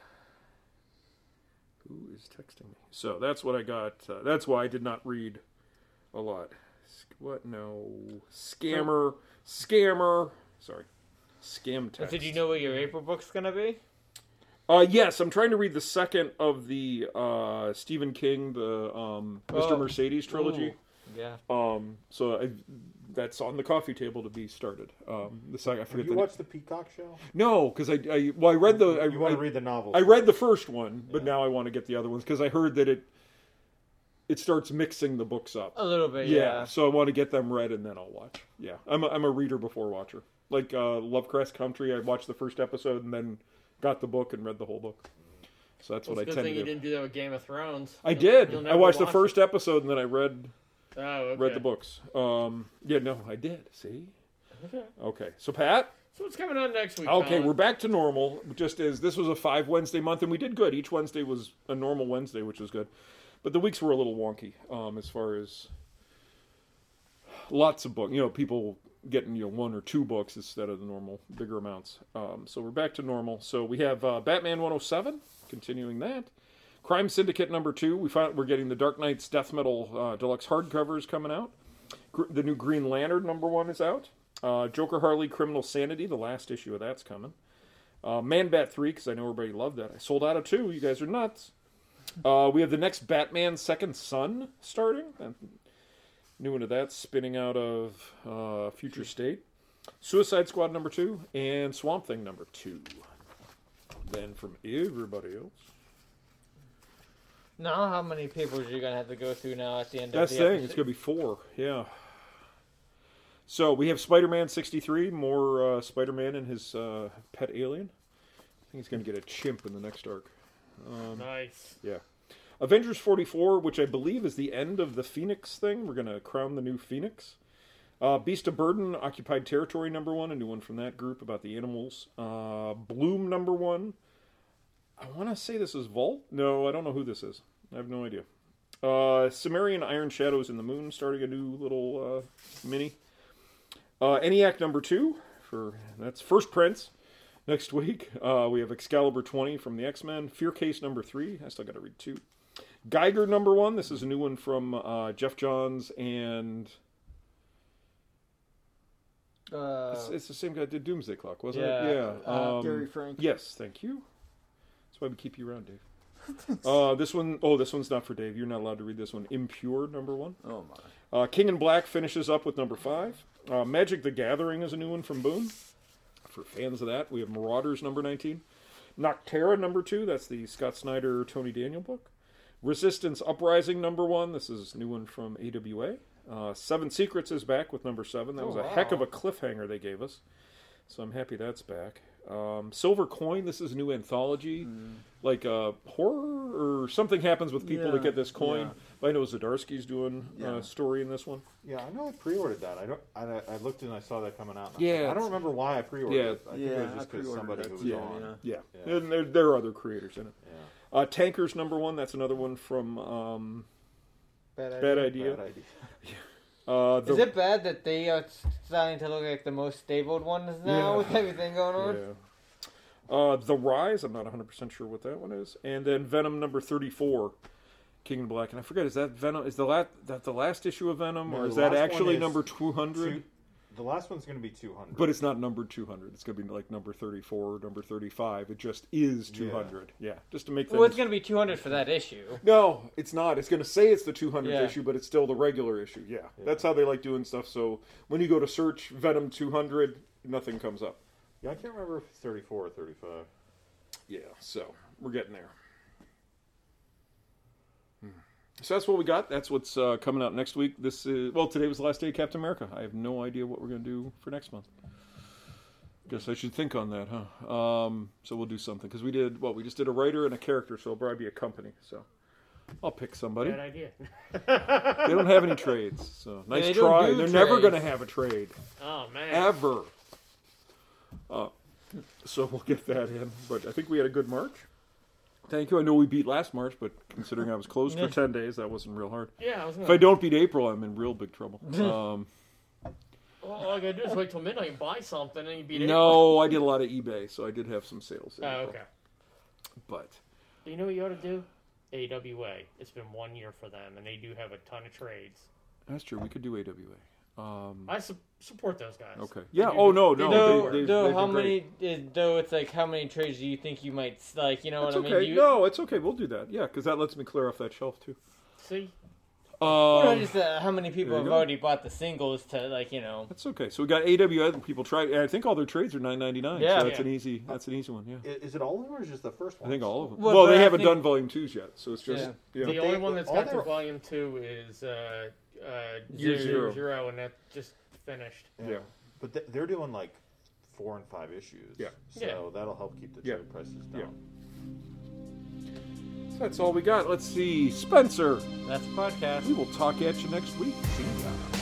who is texting me? So that's what I got. Uh, that's why I did not read a lot. Sc- What? No, scammer, scammer. Sorry, scam text. Did you know what your April book's gonna be? Uh, yes, I'm trying to read the second of the uh, Stephen King, the um, Mister Oh. Mercedes trilogy. Yeah. Um, so I, that's on the coffee table to be started. Um, the second, I Have forget you the watched the Peacock show? no, because I, I well I read the I, You want I, to read the novel? I read the first one, but Yeah. now I want to get the other ones because I heard that it it starts mixing the books up. A little bit, yeah. yeah. So I want to get them read and then I'll watch. Yeah, I'm a, I'm a reader before watcher. Like uh, Lovecraft Country, I watched the first episode and then got the book and read the whole book. So that's Well, what I it's a good tend thing to you do. didn't do that with Game of Thrones. I You'll- did. you'll I never watched the watch first it. episode and then I read Oh, okay. read the books. Um, yeah, no, I did. See. Okay. Okay, so Pat. So what's coming on next week? Okay, Colin? we're back to normal. Just as this was a five Wednesday month, and we did good. Each Wednesday was a normal Wednesday, which was good. But the weeks were a little wonky um, as far as lots of books. You know, people getting you know one or two books instead of the normal bigger amounts. Um, so we're back to normal. So we have uh, Batman one oh seven, continuing that. Crime Syndicate number two. We found we're getting the Dark Knight's Death Metal uh, deluxe hardcovers coming out. Gr- the new Green Lantern number one is out. Uh, Joker Harley Criminal Sanity, the last issue of that's coming. Uh, Man Bat three, because I know everybody loved that. I sold out of two. You guys are nuts. Uh, we have the next Batman Second Son starting. And new one of that, spinning out of uh, Future State. Suicide Squad number two, and Swamp Thing number two. Then from everybody else. Now, how many papers are you going to have to go through now at the end That's of the the thing. episode? It's going to be four. Yeah. So we have Spider-Man sixty-three, more uh, Spider-Man and his uh, pet alien. I think he's going to get a chimp in the next arc. Um, Nice. yeah. Avengers forty-four, which I believe is the end of the Phoenix thing. We're going to crown the new Phoenix. Uh, Beast of Burden, Occupied Territory number one, a new one from that group about the animals. Uh, Bloom number one. I want to say this is Vault. No, I don't know who this is. I have no idea. Uh, Sumerian Iron Shadows in the Moon, starting a new little uh, mini. Uh, ENIAC number two, for that's First Prince. Next week, uh, we have Excalibur twenty from the X-Men. Fear Case number three. I still got to read two. Geiger number one. This is a new one from uh, Jeff Johns and... Uh, It's, it's the same guy that did Doomsday Clock, wasn't yeah, it? Yeah. uh, um, Gary Frank. Yes, thank you. That's why we keep you around, Dave. uh, this one, oh, this one's not for Dave. You're not allowed to read this one. Impure, number one. Oh my. Uh, King in Black finishes up with number five. Uh, Magic the Gathering is a new one from Boom. For fans of that, we have Marauders, number nineteen. Noctera, number two. That's the Scott Snyder, Tony Daniel book. Resistance Uprising, number one. This is a new one from A W A. Uh, Seven Secrets is back with number seven. That was Oh, a wow. heck of a cliffhanger they gave us. So I'm happy that's back. Um, Silver Coin, this is a new anthology. Mm. Like uh, horror or something happens with people Yeah, that get this coin. yeah. But I know Zdarsky's doing a Yeah. story in this one. Yeah, I know I pre-ordered that. I don't. I, I looked and I saw that coming out. and I was Yeah, like, I it's- don't remember why I pre-ordered Yeah. it. I think Yeah, it was I just because pre-ordered somebody that who was too, on. yeah. Yeah, Yeah. and there, there are other creators in it. Yeah. Uh, Tankers number one. That's another one from um, bad idea. Bad Idea. Bad idea. Uh, the, Is it bad that they are starting to look like the most stable ones now Yeah. with everything going on? Yeah. Uh, the Rise. I'm not one hundred percent sure what that one is. And then Venom number thirty-four, King in Black. And I forget, is that Venom? Is the last that the last issue of Venom, No, or is the that last actually one is number two hundred? Two, the last one's going to be two hundred. But it's not numbered two hundred. It's going to be like number thirty-four, number thirty-five. It just is two hundred. Yeah, just to make things... Well, it's going to be two hundred for that issue. No, it's not. It's going to say it's the two hundredth Yeah. issue, but it's still the regular issue. Yeah. That's how they like doing stuff. So when you go to search Venom two hundred, nothing comes up. Yeah, I can't remember if it's thirty-four or thirty-five. Yeah, so we're getting there. Hmm. So that's what we got. That's what's uh, coming out next week. This is, well, today was the last day of Captain America. I have no idea what we're going to do for next month. Guess I should think on that, huh? Um, so we'll do something. Because we did, well, we just did a writer and a character, so it'll probably be a company. So I'll pick somebody. Bad idea. They don't have any trades, so nice they don't try. do They're never trades. going to have a trade. Oh man. Ever. Uh, so we'll get that in. But I think we had a good March. Thank you. I know we beat last March, but considering I was closed for ten days, that wasn't real hard. Yeah, I was If I gonna. don't beat April, I'm in real big trouble. Um, Well, all I gotta do is wait till midnight and buy something, and you beat it. no, I did a lot of eBay, so I did have some sales. in Oh, April. okay. But You know what you ought to do? A W A. It's been one year for them, and they do have a ton of trades. that's true. We could do A W A. Um, I su- support those guys. okay. Yeah. do Oh good- no, they no. do though, good they, work. they, though they've how been great. many? uh, Though it's like, how many trades do you think you might like? You know That's what I okay. mean? You, No, it's okay. We'll do that. Yeah, because that lets me clear off that shelf too. See, Um, you know, just uh, how many people there you have go. already bought the singles to like you know? That's okay. So we got A W A. People try. and I think all their trades are nine ninety nine. Yeah. So that's Yeah. an easy. That's an easy one. Yeah. I- Is it all of them or is it just the first one? I think all of them. Well, Well, but they I haven't think- done volume twos yet, so it's just yeah. the But only they- one that's all got to their- volume two is uh, uh, Year zero, Zero. zero, and that just finished. Yeah. But th- they're doing like four and five issues. Yeah. So Yeah. that'll help keep the Yeah. trade prices Yeah. down. So that's all we got. Let's see, Spencer. That's a podcast. We will talk at you next week. See ya.